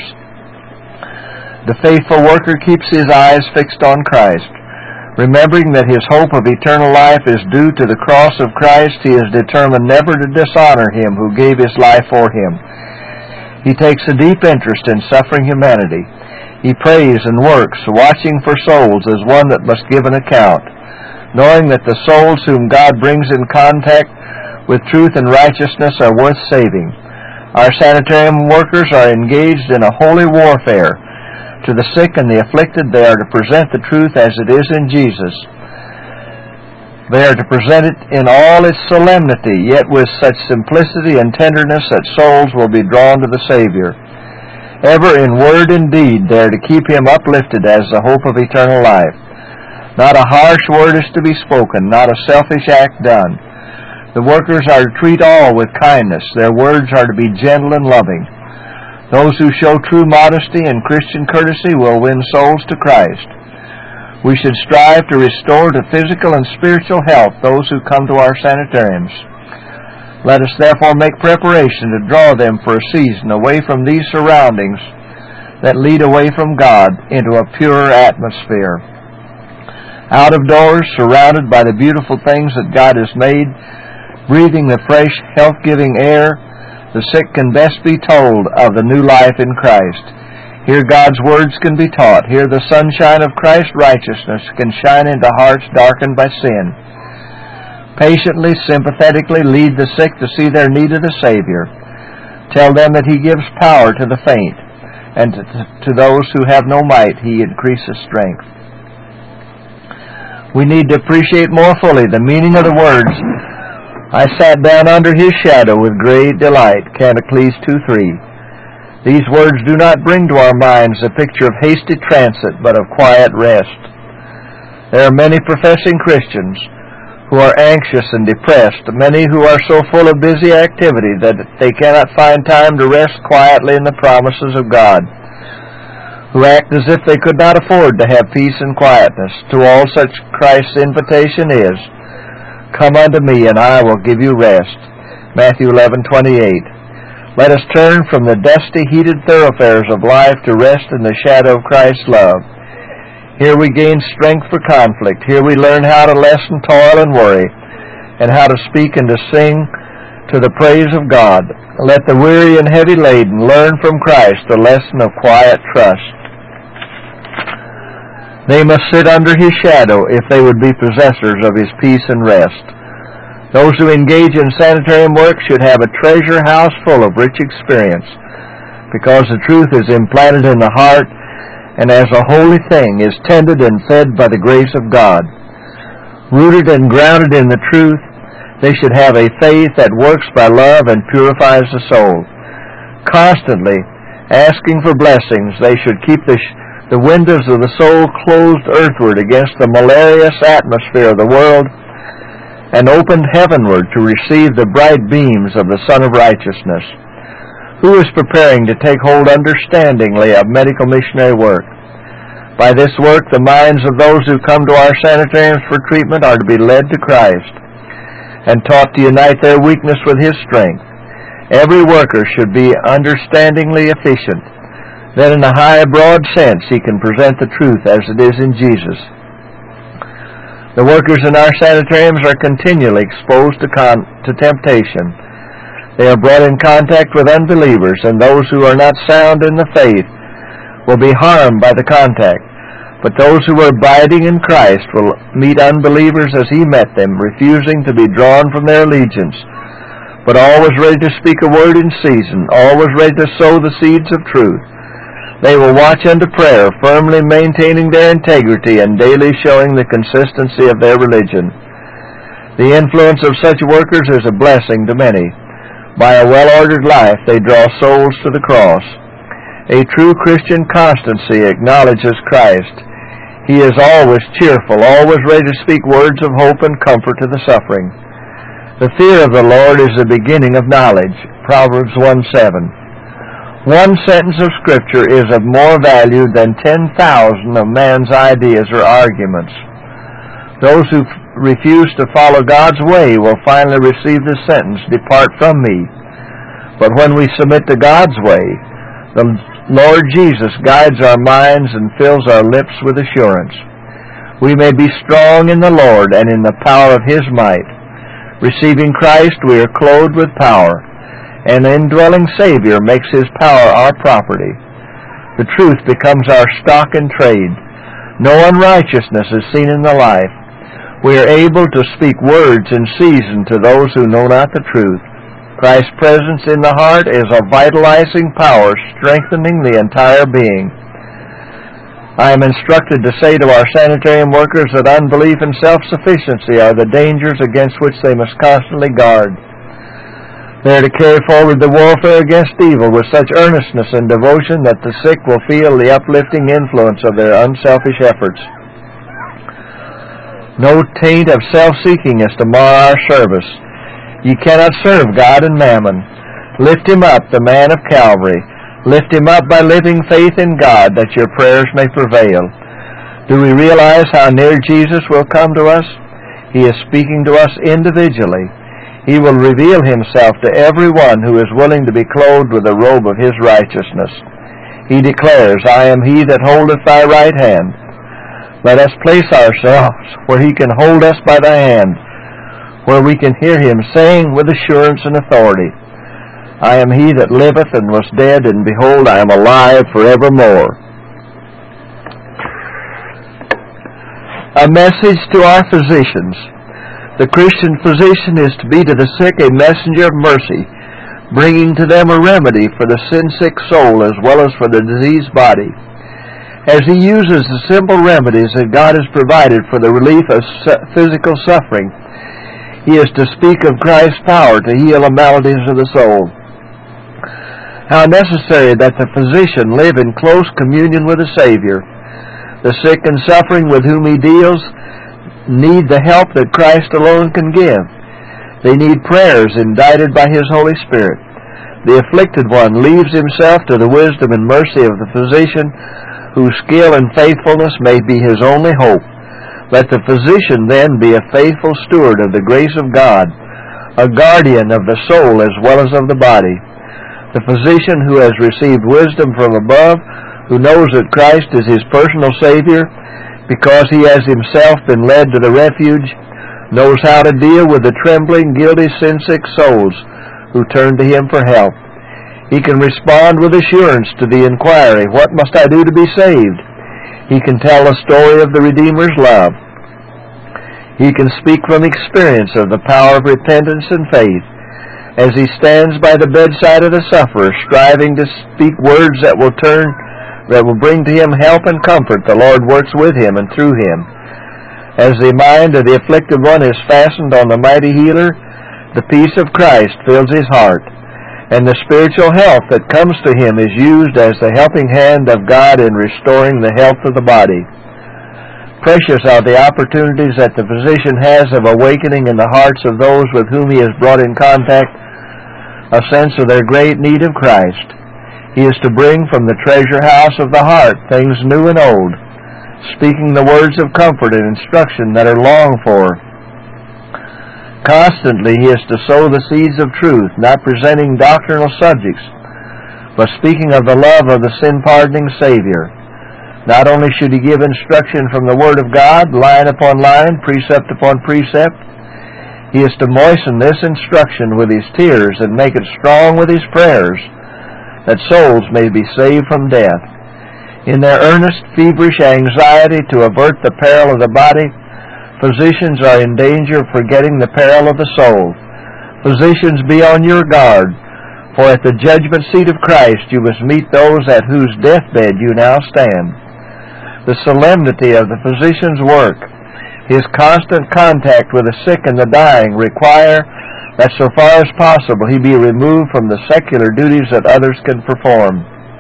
The faithful worker keeps his eyes fixed on Christ. Remembering that his hope of eternal life is due to the cross of Christ, he is determined never to dishonor him who gave his life for him. He takes a deep interest in suffering humanity. He prays and works, watching for souls as one that must give an account, knowing that the souls whom God brings in contact with truth and righteousness are worth saving. Our sanitarium workers are engaged in a holy warfare. To the sick and the afflicted, they are to present the truth as it is in Jesus. They are to present it in all its solemnity, yet with such simplicity and tenderness that souls will be drawn to the Savior. Ever in word and deed, they are to keep him uplifted as the hope of eternal life. Not a harsh word is to be spoken, not a selfish act done. The workers are to treat all with kindness. Their words are to be gentle and loving. Those who show true modesty and Christian courtesy will win souls to Christ. We should strive to restore to physical and spiritual health those who come to our sanitariums. Let us therefore make preparation to draw them for a season away from these surroundings that lead away from God into a purer atmosphere. Out of doors, surrounded by the beautiful things that God has made, breathing the fresh, health-giving air, the sick can best be told of the new life in Christ. Here God's words can be taught. Here the sunshine of Christ's righteousness can shine into hearts darkened by sin. Patiently, sympathetically lead the sick to see their need of the Savior. Tell them that he gives power to the faint, and to, to those who have no might he increases strength. We need to appreciate more fully the meaning of the words, I sat down under his shadow with great delight, Canticles two three. These words do not bring to our minds a picture of hasty transit, but of quiet rest. There are many professing Christians who are anxious and depressed, many who are so full of busy activity that they cannot find time to rest quietly in the promises of God, who act as if they could not afford to have peace and quietness. To all such Christ's invitation is, Come unto me, and I will give you rest. Matthew eleven twenty-eight. Let us turn from the dusty, heated thoroughfares of life to rest in the shadow of Christ's love. Here we gain strength for conflict. Here we learn how to lessen toil and worry, and how to speak and to sing to the praise of God. Let the weary and heavy laden learn from Christ the lesson of quiet trust. They must sit under His shadow if they would be possessors of His peace and rest. Those who engage in sanitarium work should have a treasure house full of rich experience, because the truth is implanted in the heart, and as a holy thing is tended and fed by the grace of God. Rooted and grounded in the truth, they should have a faith that works by love and purifies the soul. Constantly asking for blessings, they should keep the, sh- the windows of the soul closed earthward against the malarious atmosphere of the world, and opened heavenward to receive the bright beams of the Sun of Righteousness. Who is preparing to take hold understandingly of medical missionary work? By this work, the minds of those who come to our sanitariums for treatment are to be led to Christ and taught to unite their weakness with His strength. Every worker should be understandingly efficient. Then in a high, broad sense, he can present the truth as it is in Jesus. The workers in our sanitariums are continually exposed to, con- to temptation. They are brought in contact with unbelievers, and those who are not sound in the faith will be harmed by the contact. But those who are abiding in Christ will meet unbelievers as He met them, refusing to be drawn from their allegiance, but always ready to speak a word in season, always ready to sow the seeds of truth. They will watch unto prayer, firmly maintaining their integrity and daily showing the consistency of their religion. The influence of such workers is a blessing to many. By a well-ordered life, they draw souls to the cross. A true Christian constancy acknowledges Christ. He is always cheerful, always ready to speak words of hope and comfort to the suffering. The fear of the Lord is the beginning of knowledge. Proverbs one seven. One sentence of Scripture is of more value than ten thousand of man's ideas or arguments. Those who refuse to follow God's way will finally receive the sentence, "Depart from me." But when we submit to God's way, the Lord Jesus guides our minds and fills our lips with assurance. We may be strong in the Lord and in the power of His might. Receiving Christ, we are clothed with power, and the indwelling Savior makes His power our property. The truth becomes our stock in trade. No unrighteousness is seen in the life. We are able to speak words in season to those who know not the truth. Christ's presence in the heart is a vitalizing power, strengthening the entire being. I am instructed to say to our sanitarium workers that unbelief and self-sufficiency are the dangers against which they must constantly guard. They are to carry forward the warfare against evil with such earnestness and devotion that the sick will feel the uplifting influence of their unselfish efforts. No taint of self-seeking is to mar our service. You cannot serve God and mammon. Lift him up, the man of Calvary. Lift him up by living faith in God, that your prayers may prevail. Do we realize how near Jesus will come to us? He is speaking to us individually. He will reveal himself to everyone who is willing to be clothed with the robe of his righteousness. He declares, "I am he that holdeth thy right hand." Let us place ourselves where he can hold us by the hand, where we can hear him saying with assurance and authority, "I am he that liveth and was dead, and behold, I am alive forevermore." A message to our physicians. The Christian physician is to be to the sick a messenger of mercy, bringing to them a remedy for the sin-sick soul as well as for the diseased body. As he uses the simple remedies that God has provided for the relief of physical suffering, he is to speak of Christ's power to heal the maladies of the soul. How necessary that the physician live in close communion with the Savior. The sick and suffering with whom he deals need the help that Christ alone can give. They need prayers indited by his Holy Spirit. The afflicted one leaves himself to the wisdom and mercy of the physician, whose skill and faithfulness may be his only hope. Let the physician then be a faithful steward of the grace of God, a guardian of the soul as well as of the body. The physician who has received wisdom from above, who knows that Christ is his personal Savior, because he has himself been led to the refuge, knows how to deal with the trembling, guilty, sin-sick souls who turn to him for help. He can respond with assurance to the inquiry, "What must I do to be saved?" He can tell the story of the Redeemer's love. He can speak from experience of the power of repentance and faith as he stands by the bedside of the sufferer, striving to speak words that will turn, that will bring to him help and comfort. The Lord works with him and through him. As the mind of the afflicted one is fastened on the mighty healer, the peace of Christ fills his heart, and the spiritual health that comes to him is used as the helping hand of God in restoring the health of the body. Precious are the opportunities that the physician has of awakening in the hearts of those with whom he has brought in contact a sense of their great need of Christ. He is to bring from the treasure house of the heart things new and old, speaking the words of comfort and instruction that are longed for. Constantly he is to sow the seeds of truth, not presenting doctrinal subjects, but speaking of the love of the sin-pardoning Savior. Not only should he give instruction from the Word of God, line upon line, precept upon precept, he is to moisten this instruction with his tears and make it strong with his prayers, that souls may be saved from death. In their earnest, feverish anxiety to avert the peril of the body, physicians are in danger of forgetting the peril of the soul. Physicians, be on your guard, for at the judgment seat of Christ you must meet those at whose deathbed you now stand. The solemnity of the physician's work, his constant contact with the sick and the dying, require that so far as possible he be removed from the secular duties that others can perform.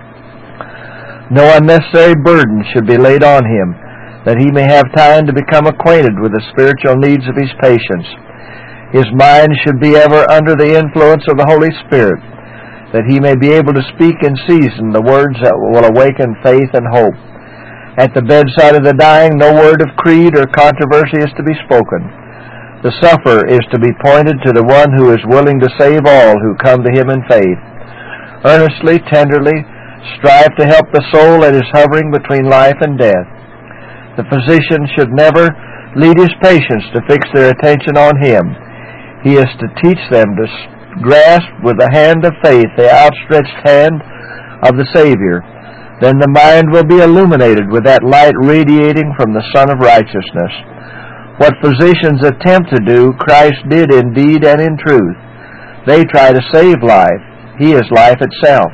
No unnecessary burden should be laid on him, that he may have time to become acquainted with the spiritual needs of his patients. His mind should be ever under the influence of the Holy Spirit, that he may be able to speak in season the words that will awaken faith and hope. At the bedside of the dying, no word of creed or controversy is to be spoken. The sufferer is to be pointed to the one who is willing to save all who come to him in faith. Earnestly, tenderly, strive to help the soul that is hovering between life and death. The physician should never lead his patients to fix their attention on him. He is to teach them to grasp with the hand of faith the outstretched hand of the Savior. Then the mind will be illuminated with that light radiating from the Sun of Righteousness. What physicians attempt to do, Christ did in deed and in truth. They try to save life. He is life itself.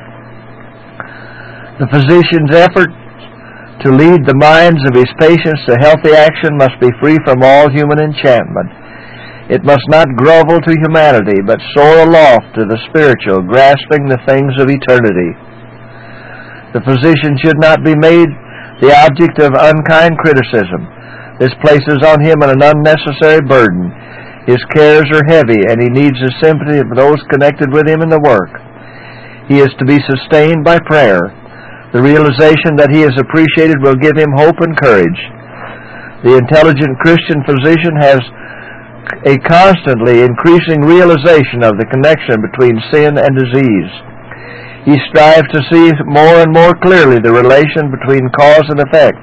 The physician's effort to lead the minds of his patients to healthy action must be free from all human enchantment. It must not grovel to humanity, but soar aloft to the spiritual, grasping the things of eternity. The physician should not be made the object of unkind criticism. This places on him an unnecessary burden. His cares are heavy, and he needs the sympathy of those connected with him in the work. He is to be sustained by prayer. The realization that he is appreciated will give him hope and courage. The intelligent Christian physician has a constantly increasing realization of the connection between sin and disease. He strives to see more and more clearly the relation between cause and effect.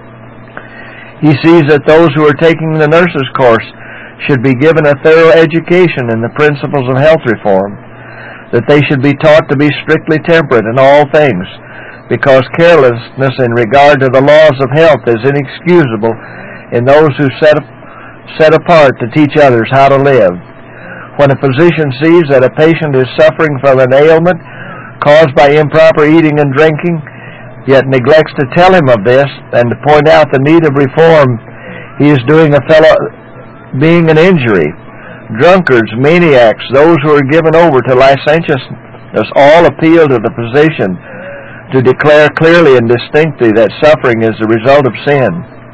He sees that those who are taking the nurse's course should be given a thorough education in the principles of health reform, that they should be taught to be strictly temperate in all things, because carelessness in regard to the laws of health is inexcusable in those who set, set apart to teach others how to live. When a physician sees that a patient is suffering from an ailment caused by improper eating and drinking, yet neglects to tell him of this and to point out the need of reform, he is doing a fellow being an injury. Drunkards, maniacs, those who are given over to licentiousness, all appeal to the physician to declare clearly and distinctly that suffering is the result of sin.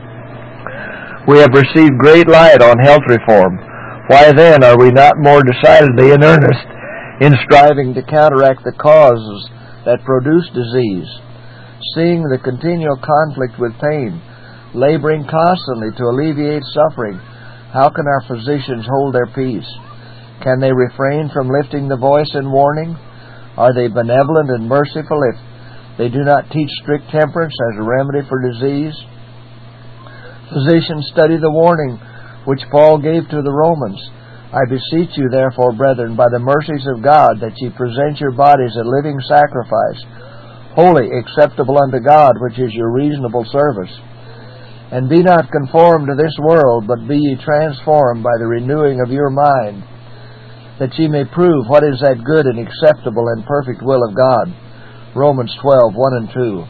We have received great light on health reform. Why then are we not more decidedly in earnest in striving to counteract the causes that produce disease, seeing the continual conflict with pain, laboring constantly to alleviate suffering? How can our physicians hold their peace? Can they refrain from lifting the voice in warning? Are they benevolent and merciful if they do not teach strict temperance as a remedy for disease? Physicians, study the warning which Paul gave to the Romans. I beseech you, therefore, brethren, by the mercies of God, that ye present your bodies a living sacrifice, holy, acceptable unto God, which is your reasonable service. And be not conformed to this world, but be ye transformed by the renewing of your mind, that ye may prove what is that good and acceptable and perfect will of God. Romans twelve, one and two.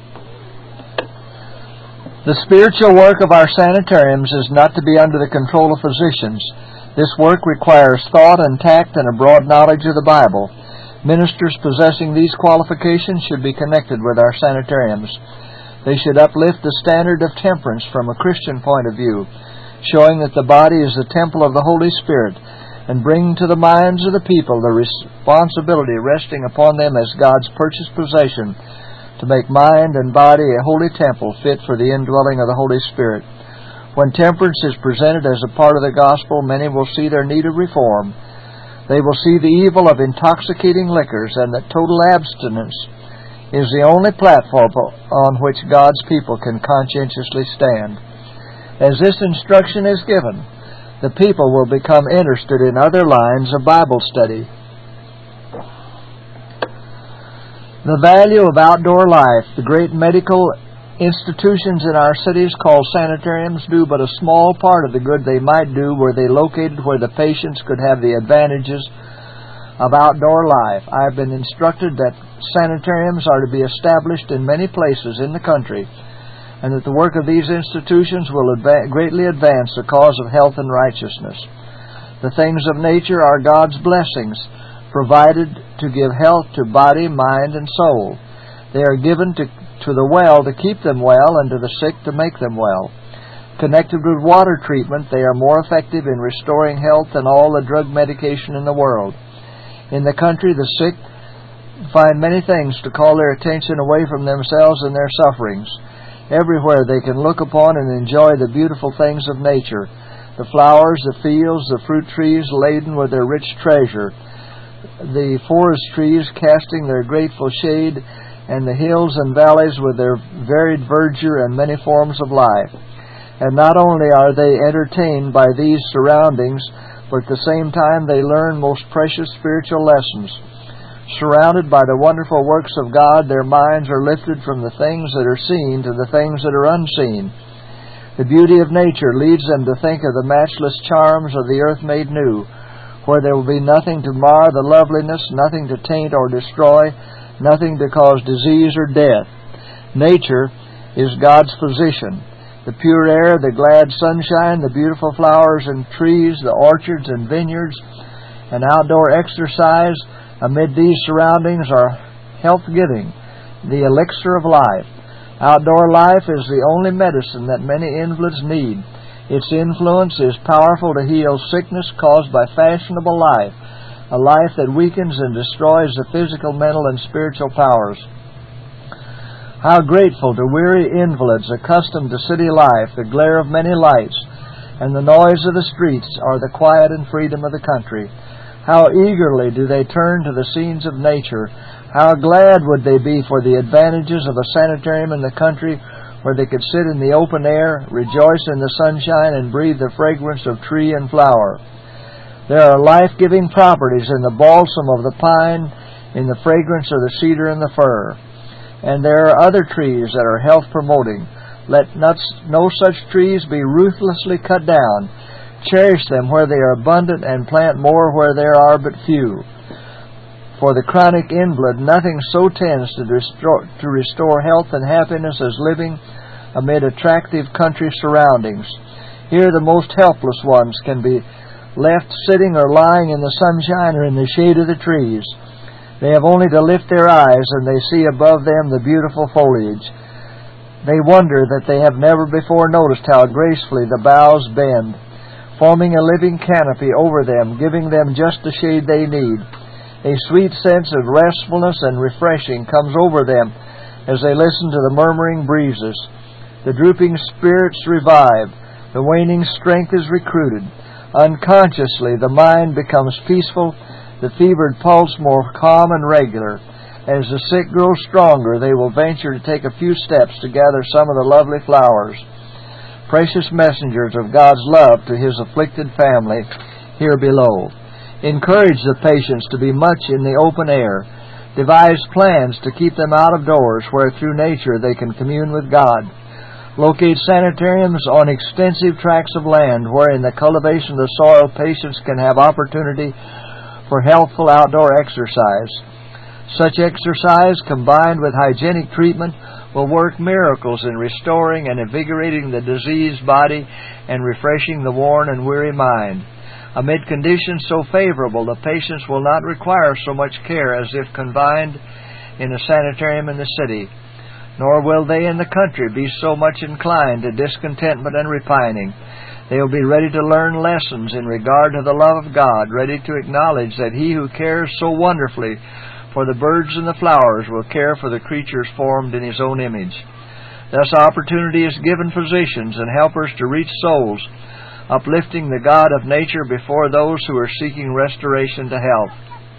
The spiritual work of our sanitariums is not to be under the control of physicians. This work requires thought and tact and a broad knowledge of the Bible. Ministers possessing these qualifications should be connected with our sanitariums. They should uplift the standard of temperance from a Christian point of view, showing that the body is the temple of the Holy Spirit, and bringing to the minds of the people the responsibility resting upon them as God's purchased possession to make mind and body a holy temple fit for the indwelling of the Holy Spirit. When temperance is presented as a part of the gospel, many will see their need of reform. They will see the evil of intoxicating liquors, and that total abstinence is the only platform on which God's people can conscientiously stand. As this instruction is given, the people will become interested in other lines of Bible study. The value of outdoor life. The great medical institutions in our cities called sanitariums do but a small part of the good they might do were they located where the patients could have the advantages of outdoor life. I have been instructed that sanitariums are to be established in many places in the country, and that the work of these institutions will adva- greatly advance the cause of health and righteousness. The things of nature are God's blessings, provided to give health to body, mind, and soul. They are given to, to the well to keep them well, and to the sick to make them well. Connected with water treatment, they are more effective in restoring health than all the drug medication in the world. In the country, the sick find many things to call their attention away from themselves and their sufferings. Everywhere they can look upon and enjoy the beautiful things of nature, the flowers, the fields, the fruit trees laden with their rich treasure, the forest trees casting their grateful shade, and the hills and valleys with their varied verdure and many forms of life. And not only are they entertained by these surroundings, but at the same time they learn most precious spiritual lessons. Surrounded by the wonderful works of God, their minds are lifted from the things that are seen to the things that are unseen. The beauty of nature leads them to think of the matchless charms of the earth made new, where there will be nothing to mar the loveliness, nothing to taint or destroy, nothing to cause disease or death. Nature is God's physician. The pure air, the glad sunshine, the beautiful flowers and trees, the orchards and vineyards, and outdoor exercise amid these surroundings are health-giving, the elixir of life. Outdoor life is the only medicine that many invalids need. Its influence is powerful to heal sickness caused by fashionable life, a life that weakens and destroys the physical, mental, and spiritual powers. How grateful to weary invalids accustomed to city life, the glare of many lights, and the noise of the streets are the quiet and freedom of the country. How eagerly do they turn to the scenes of nature. How glad would they be for the advantages of a sanitarium in the country, where they could sit in the open air, rejoice in the sunshine, and breathe the fragrance of tree and flower. There are life-giving properties in the balsam of the pine, in the fragrance of the cedar and the fir. And there are other trees that are health-promoting. Let not, no such trees be ruthlessly cut down. Cherish them where they are abundant, and plant more where there are but few. For the chronic invalid, nothing so tends to restore, to restore health and happiness as living amid attractive country surroundings. Here the most helpless ones can be left sitting or lying in the sunshine or in the shade of the trees. They have only to lift their eyes, and they see above them the beautiful foliage. They wonder that they have never before noticed how gracefully the boughs bend, forming a living canopy over them, giving them just the shade they need. A sweet sense of restfulness and refreshing comes over them as they listen to the murmuring breezes. The drooping spirits revive. The waning strength is recruited. Unconsciously, the mind becomes peaceful, the fevered pulse more calm and regular. As the sick grow stronger, they will venture to take a few steps to gather some of the lovely flowers. precious messengers of God's love to His afflicted family here below. Encourage the patients to be much in the open air. Devise plans to keep them out of doors where through nature they can commune with God. Locate sanitariums on extensive tracts of land where in the cultivation of the soil patients can have opportunity for healthful outdoor exercise. Such exercise combined with hygienic treatment will work miracles in restoring and invigorating the diseased body and refreshing the worn and weary mind. Amid conditions so favorable, the patients will not require so much care as if confined in a sanitarium in the city, nor will they in the country be so much inclined to discontentment and repining. They will be ready to learn lessons in regard to the love of God, ready to acknowledge that He who cares so wonderfully for the birds and the flowers will care for the creatures formed in His own image. Thus opportunity is given physicians and helpers to reach souls, uplifting the God of nature before those who are seeking restoration to health.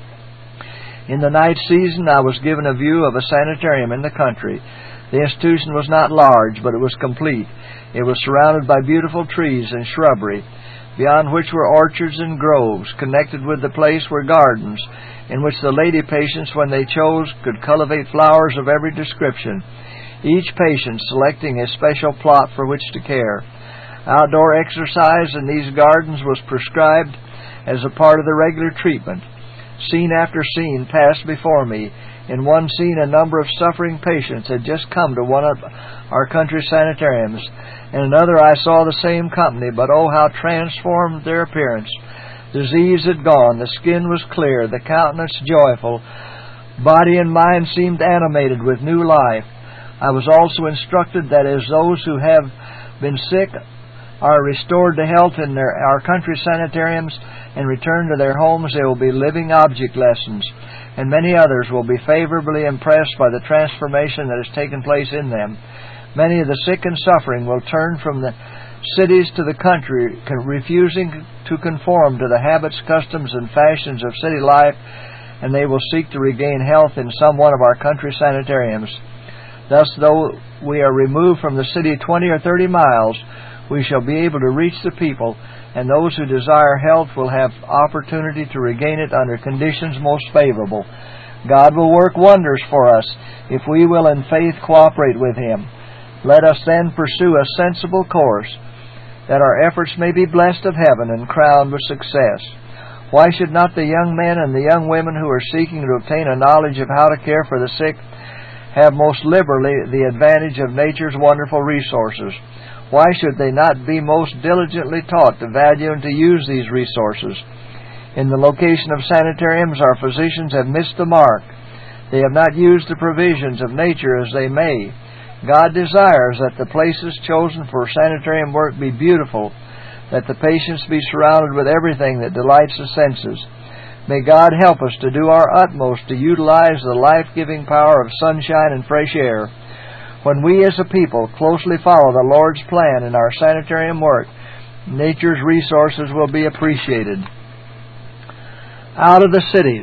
In the night season I was given a view of a sanitarium in the country. The institution was not large, but it was complete. It was surrounded by beautiful trees and shrubbery, beyond which were orchards and groves. Connected with the place were gardens, in which the lady patients, when they chose, could cultivate flowers of every description, each patient selecting a special plot for which to care. Outdoor exercise in these gardens was prescribed as a part of the regular treatment. Scene after scene passed before me. In one scene, a number of suffering patients had just come to one of our country sanitariums. In another, I saw the same company, but oh, how transformed their appearance. Disease had gone, the skin was clear, the countenance joyful, body and mind seemed animated with new life. I was also instructed that as those who have been sick are restored to health in their, our country sanitariums and return to their homes, they will be living object lessons, and many others will be favorably impressed by the transformation that has taken place in them. Many of the sick and suffering will turn from the cities to the country, refusing to conform to the habits, customs, and fashions of city life, and they will seek to regain health in some one of our country sanitariums. Thus, though we are removed from the city twenty or thirty miles, we shall be able to reach the people, and those who desire health will have opportunity to regain it under conditions most favorable. God will work wonders for us if we will in faith cooperate with Him. Let us then pursue a sensible course, that our efforts may be blessed of heaven and crowned with success. Why should not the young men and the young women who are seeking to obtain a knowledge of how to care for the sick have most liberally the advantage of nature's wonderful resources? Why should they not be most diligently taught to value and to use these resources? In the location of sanitariums, our physicians have missed the mark. They have not used the provisions of nature as they may. God desires that the places chosen for sanitarium work be beautiful, that the patients be surrounded with everything that delights the senses. May God help us to do our utmost to utilize the life-giving power of sunshine and fresh air. When we as a people closely follow the Lord's plan in our sanitarium work, nature's resources will be appreciated. Out of the cities,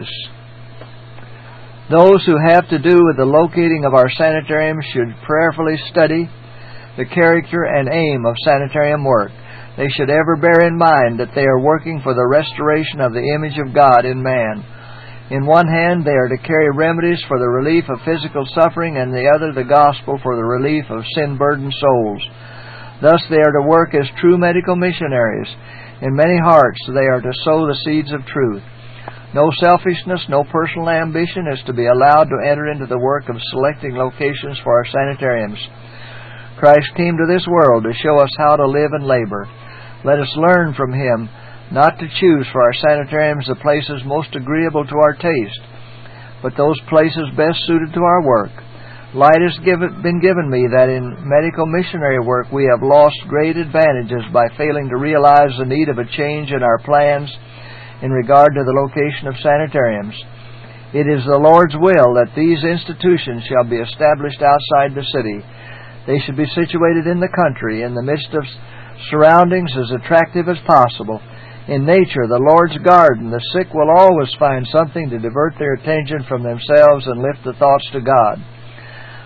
those who have to do with the locating of our sanitariums should prayerfully study the character and aim of sanitarium work. They should ever bear in mind that they are working for the restoration of the image of God in man. In one hand, they are to carry remedies for the relief of physical suffering, and the other the gospel for the relief of sin-burdened souls. Thus they are to work as true medical missionaries. In many hearts they are to sow the seeds of truth. No selfishness, no personal ambition is to be allowed to enter into the work of selecting locations for our sanitariums. Christ came to this world to show us how to live and labor. Let us learn from Him not to choose for our sanitariums the places most agreeable to our taste, but those places best suited to our work. Light has given, been given me that in medical missionary work we have lost great advantages by failing to realize the need of a change in our plans in regard to the location of sanitariums. It is the Lord's will that these institutions shall be established outside the city. They should be situated in the country, in the midst of surroundings as attractive as possible. In nature, the Lord's garden, the sick will always find something to divert their attention from themselves and lift the thoughts to God.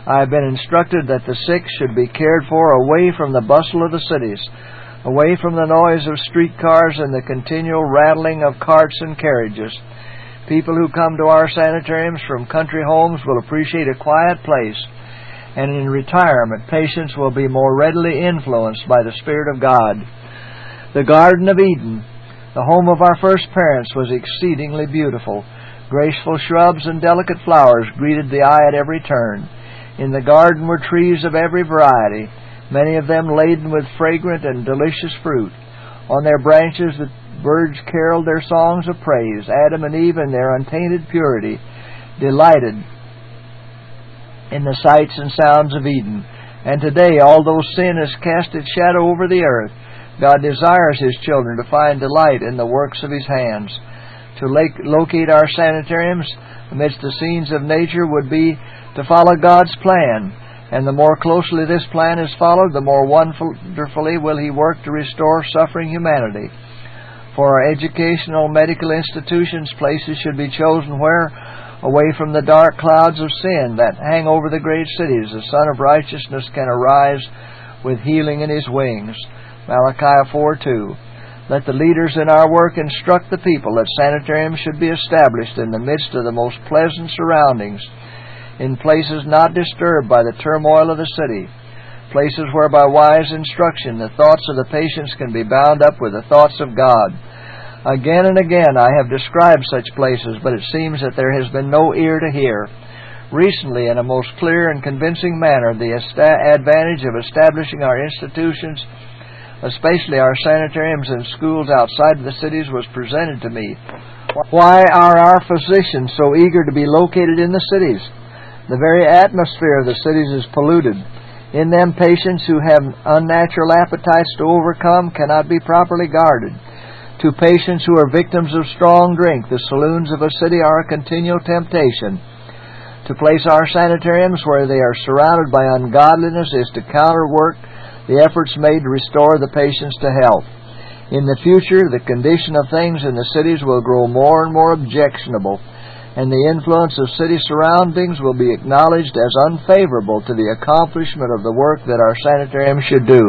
I have been instructed that the sick should be cared for away from the bustle of the cities, away from the noise of streetcars and the continual rattling of carts and carriages. People who come to our sanitariums from country homes will appreciate a quiet place, and in retirement, patients will be more readily influenced by the Spirit of God. The Garden of Eden, the home of our first parents, was exceedingly beautiful. Graceful shrubs and delicate flowers greeted the eye at every turn. In the garden were trees of every variety, many of them laden with fragrant and delicious fruit. On their branches the birds caroled their songs of praise. Adam and Eve, in their untainted purity, delighted in the sights and sounds of Eden. And today, although sin has cast its shadow over the earth, God desires His children to find delight in the works of His hands. To locate our sanitariums amidst the scenes of nature would be to follow God's plan, and the more closely this plan is followed, the more wonderfully will He work to restore suffering humanity. For our educational medical institutions, places should be chosen where, away from the dark clouds of sin that hang over the great cities, the Son of Righteousness can arise with healing in His wings. Malachi four two. Let the leaders in our work instruct the people that sanitariums should be established in the midst of the most pleasant surroundings, in places not disturbed by the turmoil of the city, places where by wise instruction the thoughts of the patients can be bound up with the thoughts of God. Again and again I have described such places, but it seems that there has been no ear to hear. Recently, in a most clear and convincing manner, the advantage of establishing our institutions, especially our sanitariums and schools outside of the cities, was presented to me. Why are our physicians so eager to be located in the cities? The very atmosphere of the cities is polluted. In them, patients who have unnatural appetites to overcome cannot be properly guarded. To patients who are victims of strong drink, the saloons of a city are a continual temptation. To place our sanitariums where they are surrounded by ungodliness is to counterwork the efforts made to restore the patients to health. In the future, the condition of things in the cities will grow more and more objectionable, and the influence of city surroundings will be acknowledged as unfavorable to the accomplishment of the work that our sanitarium should do.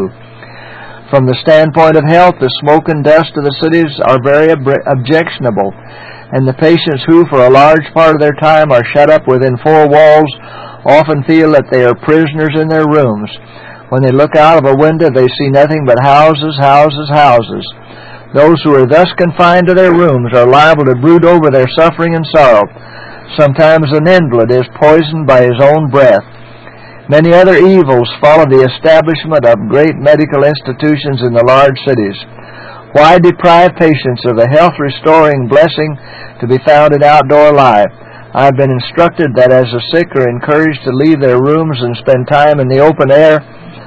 From the standpoint of health, the smoke and dust of the cities are very ob- objectionable, and the patients who, for a large part of their time, are shut up within four walls often feel that they are prisoners in their rooms. When they look out of a window, they see nothing but houses, houses, houses. Those who are thus confined to their rooms are liable to brood over their suffering and sorrow. Sometimes an invalid is poisoned by his own breath. Many other evils follow the establishment of great medical institutions in the large cities. Why deprive patients of the health-restoring blessing to be found in outdoor life? I have been instructed that as the sick are encouraged to leave their rooms and spend time in the open air,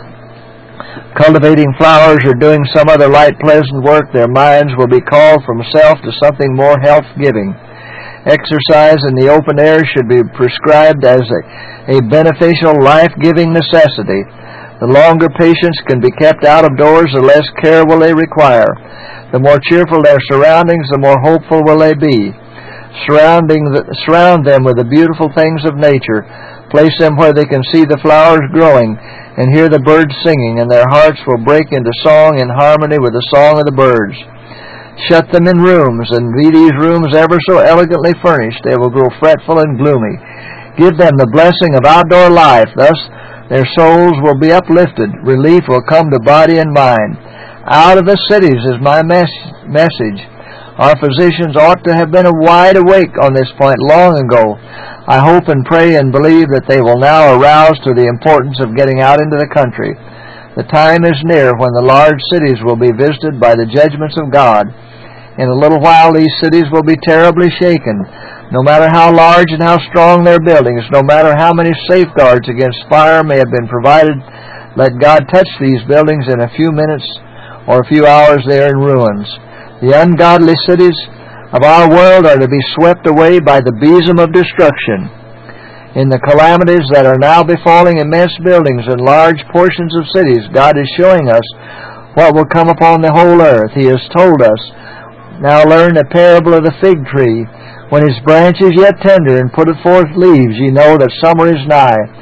cultivating flowers or doing some other light, pleasant work, their minds will be called from self to something more health-giving. Exercise in the open air should be prescribed as a, a beneficial, life-giving necessity. The longer patients can be kept out of doors, the less care will they require. The more cheerful their surroundings, the more hopeful will they be. Surrounding the, surround them with the beautiful things of nature. Place them where they can see the flowers growing and hear the birds singing, and their hearts will break into song in harmony with the song of the birds. Shut them in rooms, and be these rooms ever so elegantly furnished, they will grow fretful and gloomy. Give them the blessing of outdoor life. Thus their souls will be uplifted. Relief will come to body and mind. Out of the cities is my mes- message. Our physicians ought to have been wide awake on this point long ago. I hope and pray and believe that they will now arouse to the importance of getting out into the country. The time is near when the large cities will be visited by the judgments of God. In a little while these cities will be terribly shaken. No matter how large and how strong their buildings, no matter how many safeguards against fire may have been provided, let God touch these buildings in a few minutes or a few hours they are in ruins. The ungodly cities of our world are to be swept away by the besom of destruction. In the calamities that are now befalling immense buildings and large portions of cities, God is showing us what will come upon the whole earth. He has told us, "Now learn the parable of the fig tree. When his branch is yet tender and putteth forth leaves, ye know that summer is nigh.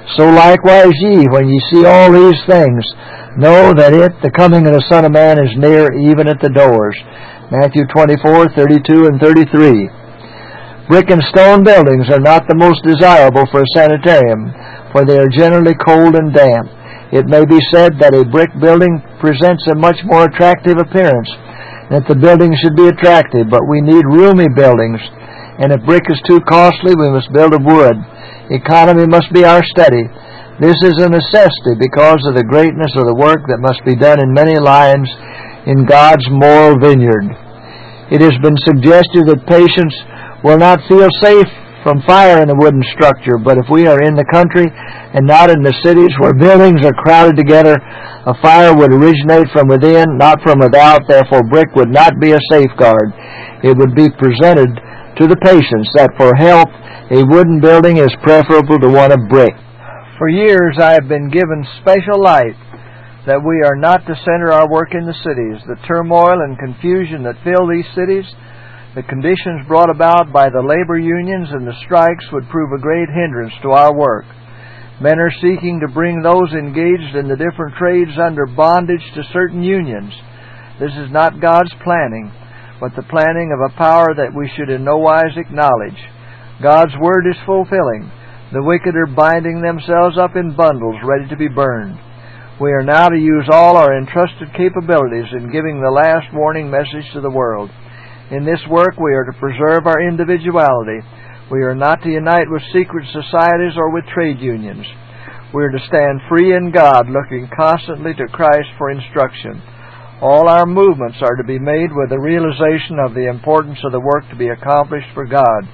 So likewise ye, when ye see all these things, know that it, the coming of the Son of Man, is near, even at the doors. Matthew twenty-four, thirty-two, and thirty-three. Brick and stone buildings are not the most desirable for a sanitarium, for they are generally cold and damp. It may be said that a brick building presents a much more attractive appearance, that the building should be attractive, but we need roomy buildings, and if brick is too costly, we must build of wood. Economy must be our study. This is a necessity because of the greatness of the work that must be done in many lines in God's moral vineyard. It has been suggested that patients will not feel safe from fire in a wooden structure, but if we are in the country and not in the cities where buildings are crowded together, a fire would originate from within, not from without. Therefore, brick would not be a safeguard. It would be presented to the patients that for health, a wooden building is preferable to one of brick. For years I have been given special light that we are not to center our work in the cities. The turmoil and confusion that fill these cities, the conditions brought about by the labor unions and the strikes would prove a great hindrance to our work. Men are seeking to bring those engaged in the different trades under bondage to certain unions. This is not God's planning, but the planning of a power that we should in no wise acknowledge. God's word is fulfilling. The wicked are binding themselves up in bundles ready to be burned. We are now to use all our entrusted capabilities in giving the last warning message to the world. In this work we are to preserve our individuality. We are not to unite with secret societies or with trade unions. We are to stand free in God, looking constantly to Christ for instruction. All our movements are to be made with the realization of the importance of the work to be accomplished for God.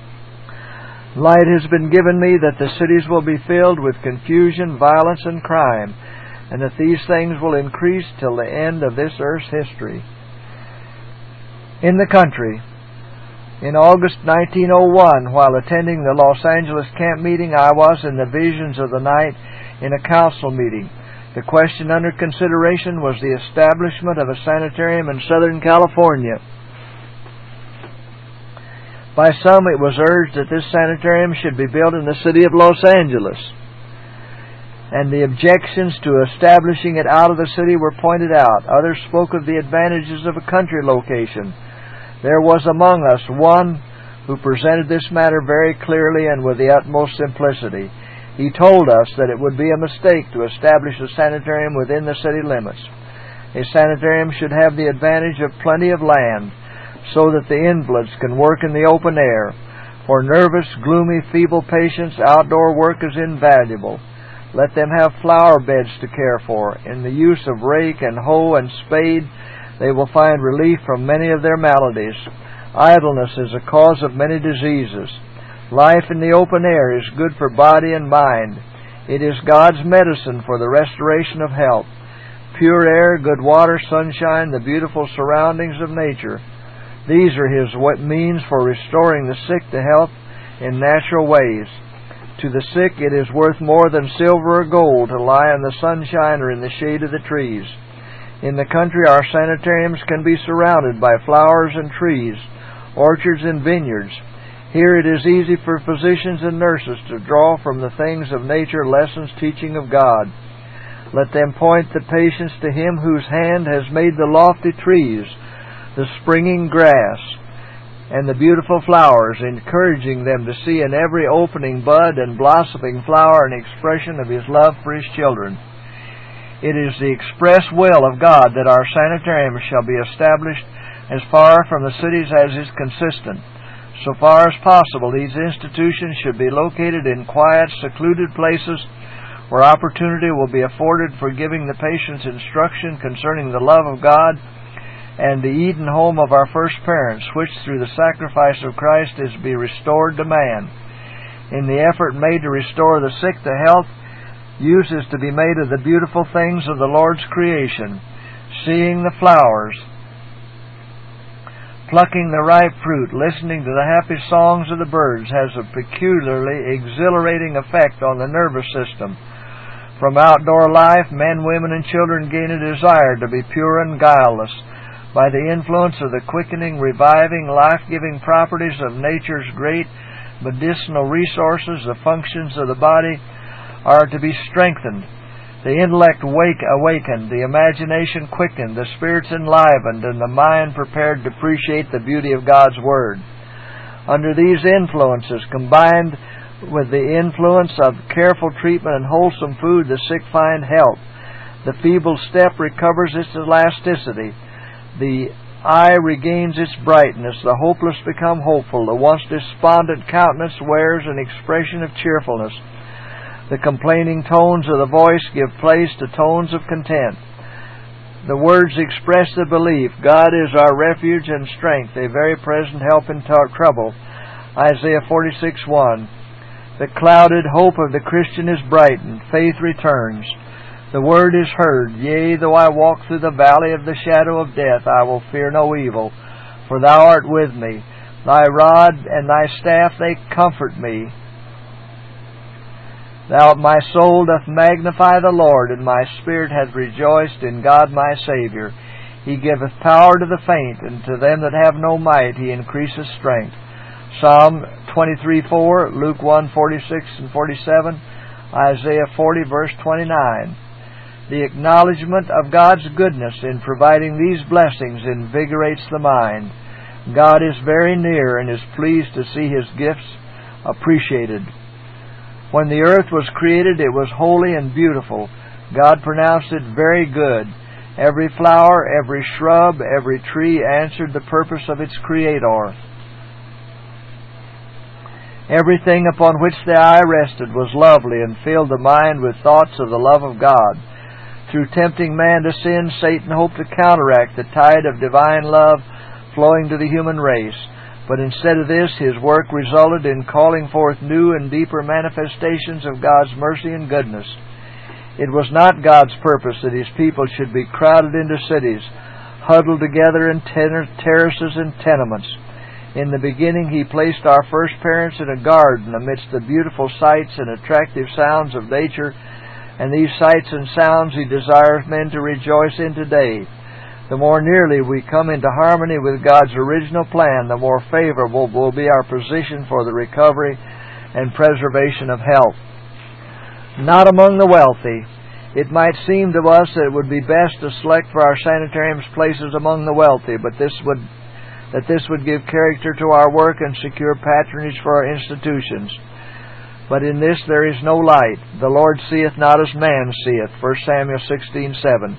Light has been given me that the cities will be filled with confusion, violence, and crime, and that these things will increase till the end of this earth's history. In the country, in August nineteen oh one, while attending the Los Angeles camp meeting, I was in the visions of the night in a council meeting. The question under consideration was the establishment of a sanitarium in Southern California. By some it was urged that this sanitarium should be built in the city of Los Angeles, and the objections to establishing it out of the city were pointed out. Others spoke of the advantages of a country location. There was among us one who presented this matter very clearly and with the utmost simplicity. He told us that it would be a mistake to establish a sanitarium within the city limits. A sanitarium should have the advantage of plenty of land, so that the invalids can work in the open air. For nervous, gloomy, feeble patients, outdoor work is invaluable. Let them have flower beds to care for. In the use of rake and hoe and spade, they will find relief from many of their maladies. Idleness is a cause of many diseases. Life in the open air is good for body and mind. It is God's medicine for the restoration of health. Pure air, good water, sunshine, the beautiful surroundings of nature. These are His means for restoring the sick to health in natural ways. To the sick it is worth more than silver or gold to lie in the sunshine or in the shade of the trees. In the country our sanitariums can be surrounded by flowers and trees, orchards and vineyards. Here it is easy for physicians and nurses to draw from the things of nature lessons teaching of God. Let them point the patients to Him whose hand has made the lofty trees, the springing grass, and the beautiful flowers, encouraging them to see in every opening bud and blossoming flower an expression of His love for His children. It is the express will of God that our sanitarium shall be established as far from the cities as is consistent. So far as possible, these institutions should be located in quiet, secluded places where opportunity will be afforded for giving the patients instruction concerning the love of God and the Eden home of our first parents, which through the sacrifice of Christ is to be restored to man. In the effort made to restore the sick to health, use is to be made of the beautiful things of the Lord's creation, seeing the flowers, plucking the ripe fruit, listening to the happy songs of the birds has a peculiarly exhilarating effect on the nervous system. From outdoor life, men, women, and children gain a desire to be pure and guileless. By the influence of the quickening, reviving, life-giving properties of nature's great medicinal resources, the functions of the body are to be strengthened, the intellect wake, awakened, the imagination quickened, the spirits enlivened, and the mind prepared to appreciate the beauty of God's Word. Under these influences, combined with the influence of careful treatment and wholesome food, the sick find help. The feeble step recovers its elasticity. The eye regains its brightness. The hopeless become hopeful. The once despondent countenance wears an expression of cheerfulness. The complaining tones of the voice give place to tones of content. The words express the belief, God is our refuge and strength, a very present help in trouble. Isaiah forty-six one. The clouded hope of the Christian is brightened. Faith returns. The word is heard. Yea, though I walk through the valley of the shadow of death, I will fear no evil, for thou art with me. Thy rod and thy staff, they comfort me. Thou, my soul, doth magnify the Lord, and my spirit hath rejoiced in God my Saviour. He giveth power to the faint, and to them that have no might he increaseth strength. Psalm twenty-three four, Luke one forty-six and forty-seven, Isaiah forty verse twenty-nine. The acknowledgement of God's goodness in providing these blessings invigorates the mind. God is very near and is pleased to see His gifts appreciated. When the earth was created, it was holy and beautiful. God pronounced it very good. Every flower, every shrub, every tree answered the purpose of its Creator. Everything upon which the eye rested was lovely and filled the mind with thoughts of the love of God. Through tempting man to sin, Satan hoped to counteract the tide of divine love flowing to the human race. But instead of this, his work resulted in calling forth new and deeper manifestations of God's mercy and goodness. It was not God's purpose that His people should be crowded into cities, huddled together in terraces and tenements. In the beginning, He placed our first parents in a garden amidst the beautiful sights and attractive sounds of nature, and these sights and sounds He desires men to rejoice in today. The more nearly we come into harmony with God's original plan, the more favorable will be our position for the recovery and preservation of health. Not among the wealthy. It might seem to us that it would be best to select for our sanitariums places among the wealthy, but this would that this would give character to our work and secure patronage for our institutions. But in this there is no light. The Lord seeth not as man seeth. First Samuel sixteen seven.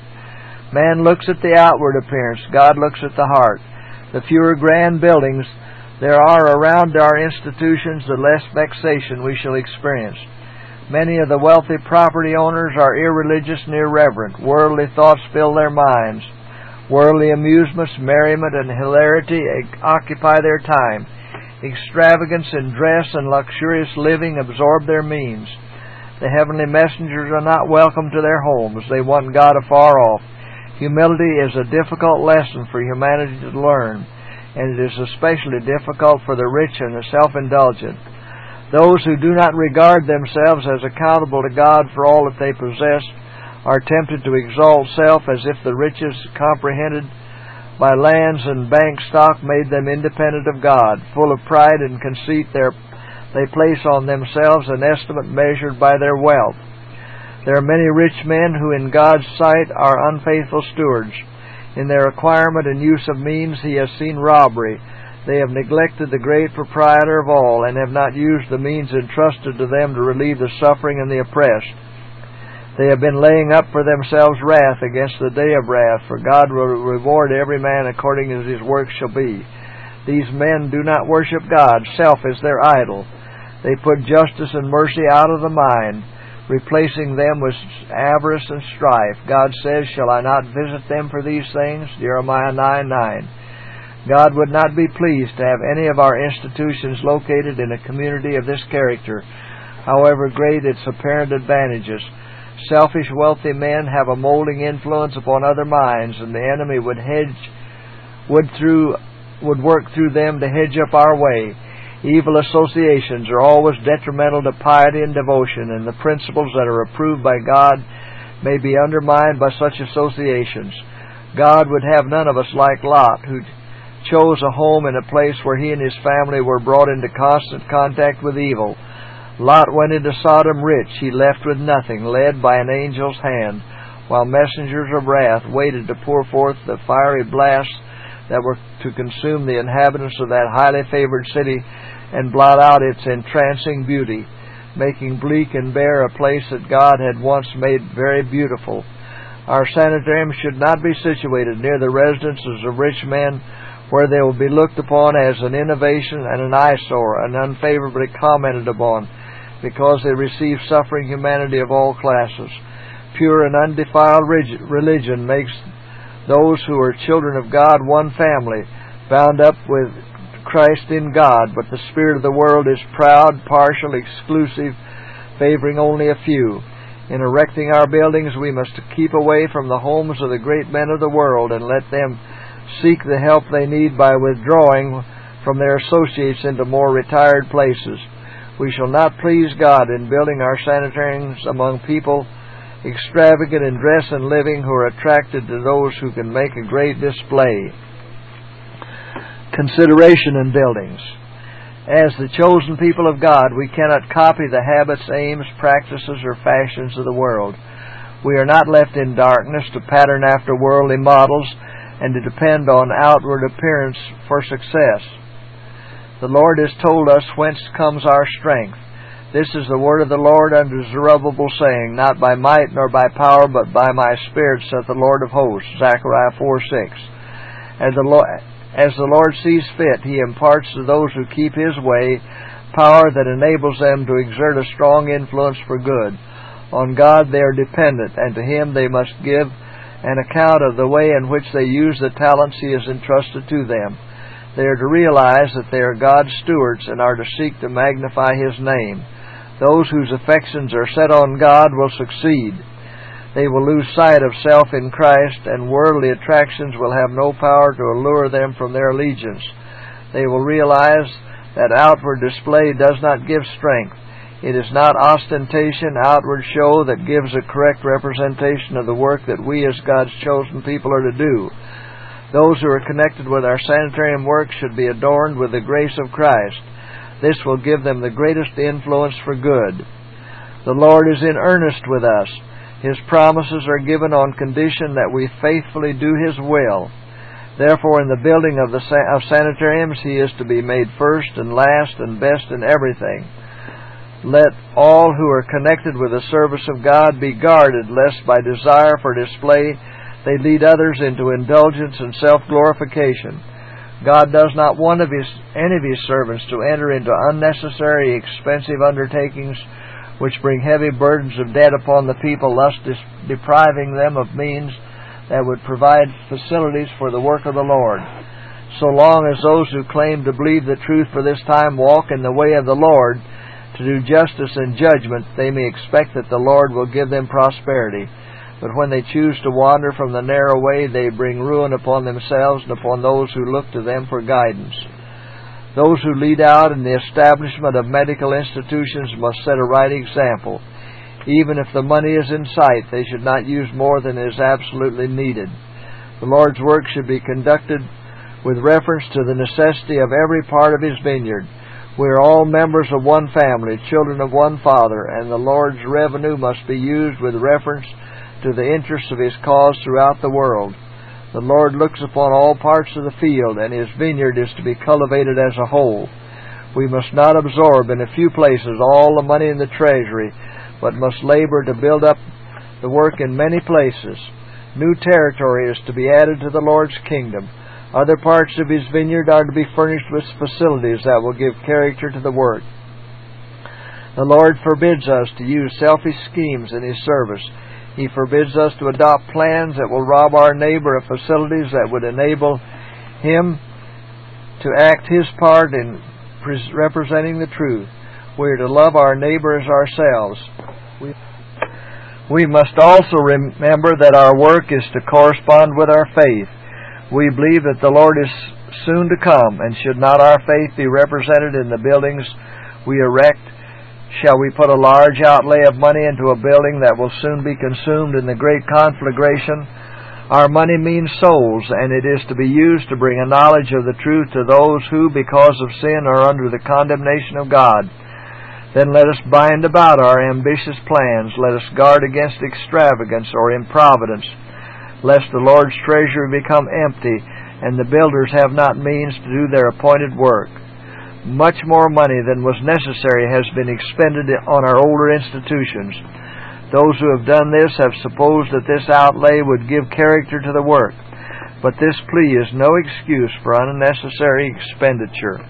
Man looks at the outward appearance. God looks at the heart. The fewer grand buildings there are around our institutions, the less vexation we shall experience. Many of the wealthy property owners are irreligious and irreverent. Worldly thoughts fill their minds. Worldly amusements, merriment, and hilarity occupy their time. Extravagance in dress and luxurious living absorb their means. The heavenly messengers are not welcome to their homes. They want God afar off. Humility is a difficult lesson for humanity to learn, and it is especially difficult for the rich and the self-indulgent. Those who do not regard themselves as accountable to God for all that they possess are tempted to exalt self as if the riches comprehended by lands and bank stock made them independent of God. Full of pride and conceit, they place on themselves an estimate measured by their wealth. There are many rich men who in God's sight are unfaithful stewards. In their acquirement and use of means He has seen robbery. They have neglected the great proprietor of all, and have not used the means entrusted to them to relieve the suffering and the oppressed. They have been laying up for themselves wrath against the day of wrath, for God will reward every man according as his work shall be. These men do not worship God. Self is their idol. They put justice and mercy out of the mind, replacing them with avarice and strife. God says, shall I not visit them for these things? Jeremiah nine nine. God would not be pleased to have any of our institutions located in a community of this character, however great its apparent advantages. Selfish, wealthy men have a molding influence upon other minds, and the enemy would hedge, would through, would work through them to hedge up our way. Evil associations are always detrimental to piety and devotion, and the principles that are approved by God may be undermined by such associations. God would have none of us like Lot, who chose a home in a place where he and his family were brought into constant contact with evil. Lot went into Sodom rich. He left with nothing, led by an angel's hand, while messengers of wrath waited to pour forth the fiery blasts that were to consume the inhabitants of that highly favored city and blot out its entrancing beauty, making bleak and bare a place that God had once made very beautiful. Our sanitariums should not be situated near the residences of rich men, where they will be looked upon as an innovation and an eyesore, and unfavorably commented upon, because they receive suffering humanity of all classes. Pure and undefiled religion makes those who are children of God one family, bound up with Christ in God, but the spirit of the world is proud, partial, exclusive, favoring only a few. In erecting our buildings, we must keep away from the homes of the great men of the world and let them seek the help they need by withdrawing from their associates into more retired places. We shall not please God in building our sanitariums among people extravagant in dress and living, who are attracted to those who can make a great display. Consideration in buildings. As the chosen people of God, we cannot copy the habits, aims, practices, or fashions of the world. We are not left in darkness to pattern after worldly models and to depend on outward appearance for success. The Lord has told us whence comes our strength. This is the word of the Lord unto Zerubbabel, saying, Not by might nor by power, but by my Spirit, saith the Lord of hosts. Zechariah four six. As the Lord, as the Lord sees fit, He imparts to those who keep His way power that enables them to exert a strong influence for good. On God they are dependent, and to Him they must give an account of the way in which they use the talents He has entrusted to them. They are to realize that they are God's stewards and are to seek to magnify His name. Those whose affections are set on God will succeed. They will lose sight of self in Christ, and worldly attractions will have no power to allure them from their allegiance. They will realize that outward display does not give strength. It is not ostentation, outward show, that gives a correct representation of the work that we as God's chosen people are to do. Those who are connected with our sanitarium work should be adorned with the grace of Christ. This will give them the greatest influence for good. The Lord is in earnest with us. His promises are given on condition that we faithfully do His will. Therefore, in the building of the of sanitariums, He is to be made first and last and best in everything. Let all who are connected with the service of God be guarded, lest by desire for display they lead others into indulgence and self-glorification. God does not want of his, any of His servants to enter into unnecessary, expensive undertakings which bring heavy burdens of debt upon the people, thus dis- depriving them of means that would provide facilities for the work of the Lord. So long as those who claim to believe the truth for this time walk in the way of the Lord, to do justice and judgment, they may expect that the Lord will give them prosperity. But when they choose to wander from the narrow way, they bring ruin upon themselves and upon those who look to them for guidance. Those who lead out in the establishment of medical institutions must set a right example. Even if the money is in sight, they should not use more than is absolutely needed. The Lord's work should be conducted with reference to the necessity of every part of His vineyard. We are all members of one family, children of one Father, and the Lord's revenue must be used with reference to the interests of His cause throughout the world. The Lord looks upon all parts of the field, and His vineyard is to be cultivated as a whole. We must not absorb in a few places all the money in the treasury, but must labor to build up the work in many places. New territory is to be added to the Lord's kingdom. Other parts of His vineyard are to be furnished with facilities that will give character to the work. The Lord forbids us to use selfish schemes in His service. He forbids us to adopt plans that will rob our neighbor of facilities that would enable him to act his part in representing the truth. We are to love our neighbor as ourselves. We, we must also remember that our work is to correspond with our faith. We believe that the Lord is soon to come, and should not our faith be represented in the buildings we erect? Shall we put a large outlay of money into a building that will soon be consumed in the great conflagration? Our money means souls, and it is to be used to bring a knowledge of the truth to those who, because of sin, are under the condemnation of God. Then let us bind about our ambitious plans. Let us guard against extravagance or improvidence, lest the Lord's treasury become empty and the builders have not means to do their appointed work. Much more money than was necessary has been expended on our older institutions. Those who have done this have supposed that this outlay would give character to the work, but this plea is no excuse for unnecessary expenditure.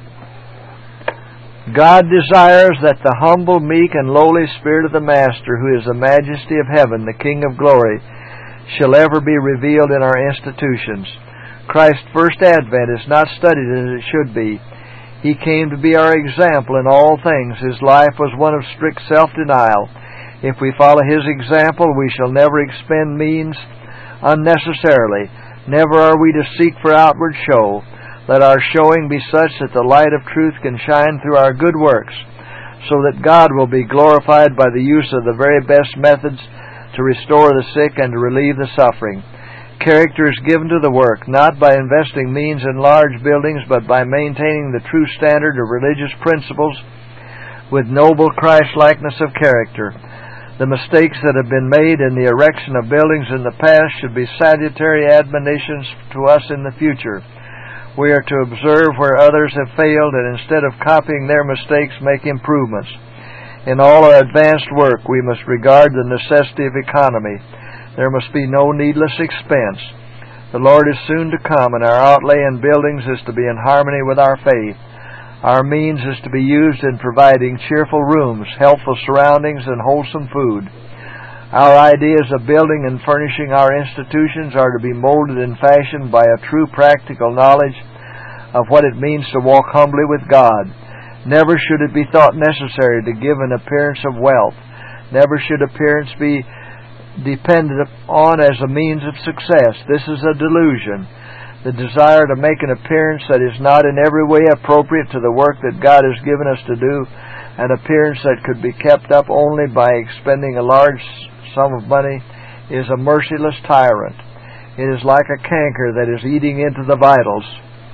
God desires that the humble, meek, and lowly spirit of the Master, who is the majesty of heaven, the King of glory, shall ever be revealed in our institutions. Christ's first advent is not studied as it should be. He came to be our example in all things. His life was one of strict self-denial. If we follow His example, we shall never expend means unnecessarily. Never are we to seek for outward show. Let our showing be such that the light of truth can shine through our good works, so that God will be glorified by the use of the very best methods to restore the sick and to relieve the suffering. Character is given to the work, not by investing means in large buildings, but by maintaining the true standard of religious principles with noble Christ-likeness of character. The mistakes that have been made in the erection of buildings in the past should be salutary admonitions to us in the future. We are to observe where others have failed, and instead of copying their mistakes, make improvements. In all our advanced work, we must regard the necessity of economy. There must be no needless expense. The Lord is soon to come, and our outlay in buildings is to be in harmony with our faith. Our means is to be used in providing cheerful rooms, healthful surroundings, and wholesome food. Our ideas of building and furnishing our institutions are to be molded and fashioned by a true practical knowledge of what it means to walk humbly with God. Never should it be thought necessary to give an appearance of wealth. Never should appearance be depended on as a means of success. This is a delusion. The desire to make an appearance that is not in every way appropriate to the work that God has given us to do, an appearance that could be kept up only by expending a large sum of money, is a merciless tyrant. It is like a canker that is eating into the vitals.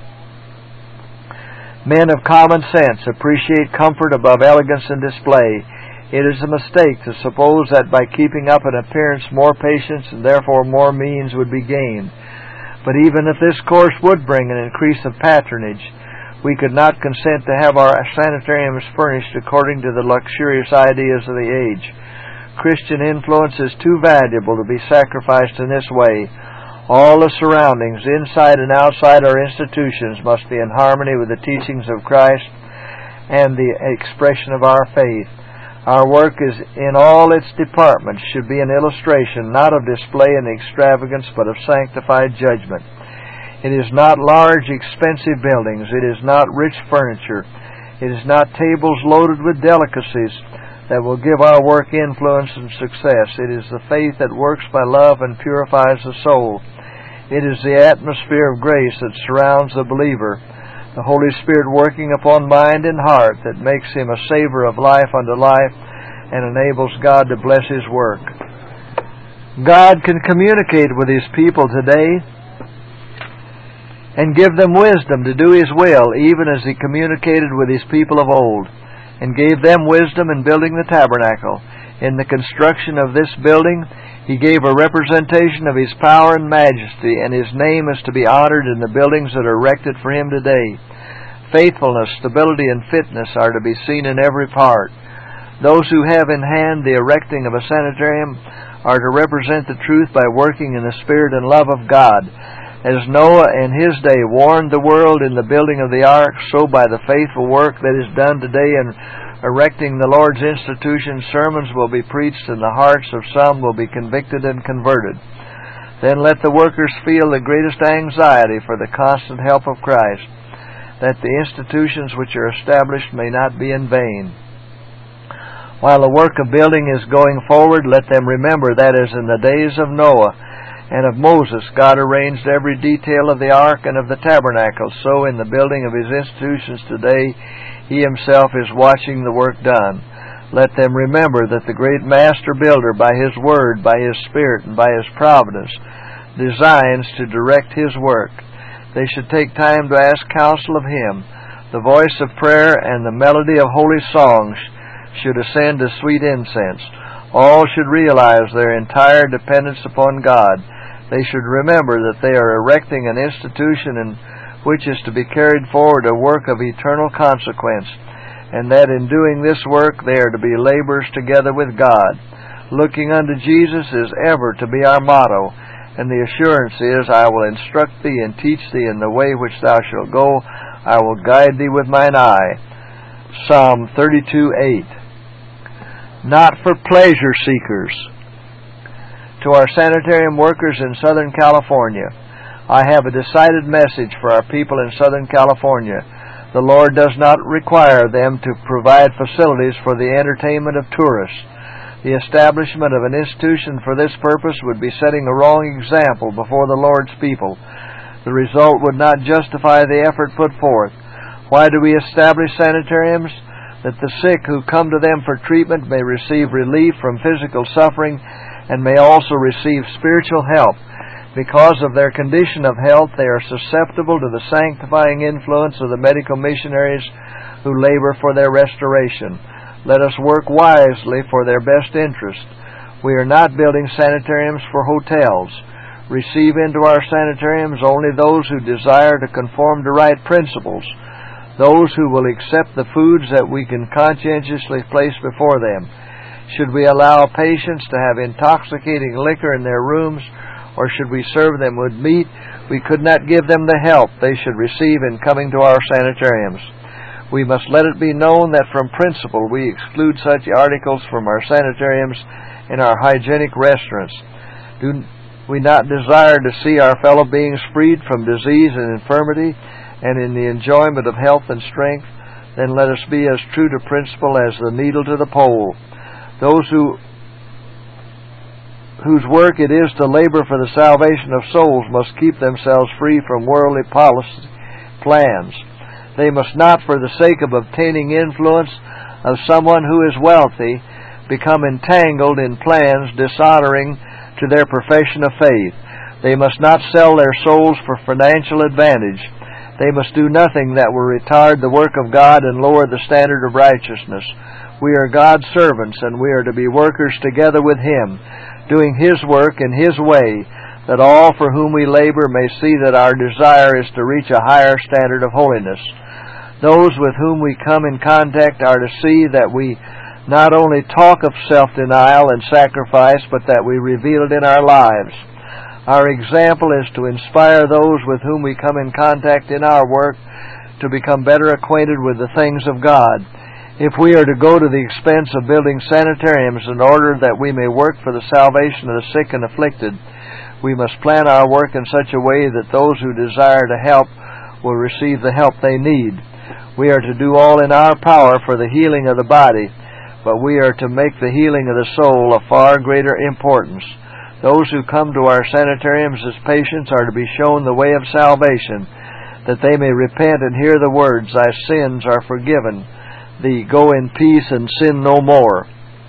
Men of common sense appreciate comfort above elegance and display. It is a mistake to suppose that by keeping up an appearance more patience and therefore more means would be gained. But even if this course would bring an increase of patronage, we could not consent to have our sanitariums furnished according to the luxurious ideas of the age. Christian influence is too valuable to be sacrificed in this way. All the surroundings, inside and outside our institutions, must be in harmony with the teachings of Christ and the expression of our faith. Our work is in all its departments should be an illustration not of display and extravagance, but of sanctified judgment. It is not large, expensive buildings. It is not rich furniture. It is not tables loaded with delicacies that will give our work influence and success. It is the faith that works by love and purifies the soul. It is the atmosphere of grace that surrounds the believer, the Holy Spirit working upon mind and heart that makes him a savor of life unto life and enables God to bless His work. God can communicate with His people today and give them wisdom to do His will, even as He communicated with His people of old, and gave them wisdom in building the tabernacle. In the construction of this building, He gave a representation of His power and majesty, and His name is to be honored in the buildings that are erected for Him today. Faithfulness, stability, and fitness are to be seen in every part. Those who have in hand the erecting of a sanitarium are to represent the truth by working in the spirit and love of God. As Noah in his day warned the world in the building of the ark, so by the faithful work that is done today in erecting the Lord's institution, sermons will be preached and the hearts of some will be convicted and converted. Then let the workers feel the greatest anxiety for the constant help of Christ, that the institutions which are established may not be in vain. While the work of building is going forward, let them remember that as in the days of Noah and of Moses, God arranged every detail of the ark and of the tabernacle, so in the building of His institutions today, He Himself is watching the work done. Let them remember that the great master builder, by His word, by His Spirit, and by His providence, designs to direct His work. They should take time to ask counsel of Him. The voice of prayer and the melody of holy songs should ascend as sweet incense. All should realize their entire dependence upon God. They should remember that they are erecting an institution in which is to be carried forward a work of eternal consequence, and that in doing this work they are to be laborers together with God. Looking unto Jesus is ever to be our motto, and the assurance is, I will instruct thee and teach thee in the way which thou shalt go. I will guide thee with mine eye. Psalm thirty-two eight. Not for pleasure seekers. To our sanitarium workers in Southern California, I have a decided message for our people in Southern California. The Lord does not require them to provide facilities for the entertainment of tourists. The establishment of an institution for this purpose would be setting a wrong example before the Lord's people. The result would not justify the effort put forth. Why do we establish sanitariums? That the sick who come to them for treatment may receive relief from physical suffering and may also receive spiritual help. Because of their condition of health, they are susceptible to the sanctifying influence of the medical missionaries who labor for their restoration. Let us work wisely for their best interest. We are not building sanitariums for hotels. Receive into our sanitariums only those who desire to conform to right principles, those who will accept the foods that we can conscientiously place before them. Should we allow patients to have intoxicating liquor in their rooms, or should we serve them with meat, we could not give them the help they should receive in coming to our sanitariums. We must let it be known that from principle we exclude such articles from our sanitariums in our hygienic restaurants. Do we not desire to see our fellow beings freed from disease and infirmity and in the enjoyment of health and strength? Then let us be as true to principle as the needle to the pole. Those who whose work it is to labor for the salvation of souls must keep themselves free from worldly policy plans. They must not, for the sake of obtaining influence of someone who is wealthy, become entangled in plans dishonoring to their profession of faith. They must not sell their souls for financial advantage. They must do nothing that will retard the work of God and lower the standard of righteousness. We are God's servants, and we are to be workers together with Him, doing His work in His way, that all for whom we labor may see that our desire is to reach a higher standard of holiness. Those with whom we come in contact are to see that we not only talk of self-denial and sacrifice, but that we reveal it in our lives. Our example is to inspire those with whom we come in contact in our work to become better acquainted with the things of God. If we are to go to the expense of building sanitariums in order that we may work for the salvation of the sick and afflicted, we must plan our work in such a way that those who desire to help will receive the help they need. We are to do all in our power for the healing of the body, but we are to make the healing of the soul of far greater importance. Those who come to our sanitariums as patients are to be shown the way of salvation, that they may repent and hear the words, "Thy sins are forgiven thee, go in peace and sin no more."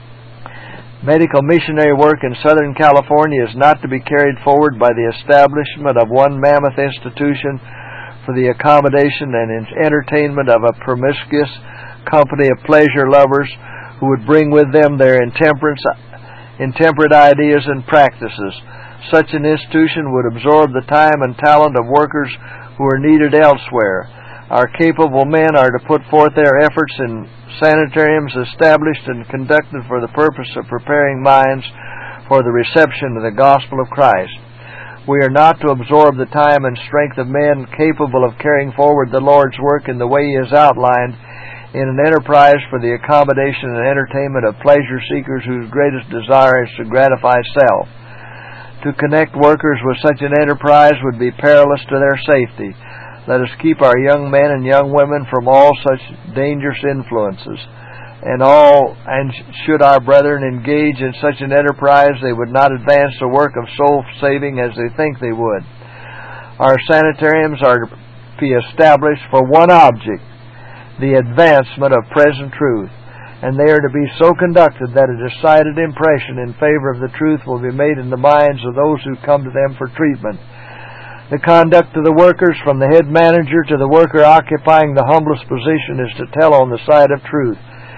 Medical missionary work in Southern California is not to be carried forward by the establishment of one mammoth institution for the accommodation and entertainment of a promiscuous company of pleasure lovers who would bring with them their intemperance, intemperate ideas and practices. Such an institution would absorb the time and talent of workers who are needed elsewhere. Our capable men are to put forth their efforts in sanitariums established and conducted for the purpose of preparing minds for the reception of the gospel of Christ. We are not to absorb the time and strength of men capable of carrying forward the Lord's work in the way He has outlined in an enterprise for the accommodation and entertainment of pleasure seekers whose greatest desire is to gratify self. To connect workers with such an enterprise would be perilous to their safety. Let us keep our young men and young women from all such dangerous influences. And all, and should our brethren engage in such an enterprise, they would not advance the work of soul saving as they think they would. Our sanitariums are to be established for one object, the advancement of present truth, and they are to be so conducted that a decided impression in favor of the truth will be made in the minds of those who come to them for treatment. The conduct of the workers, from the head manager to the worker occupying the humblest position, is to tell on the side of truth.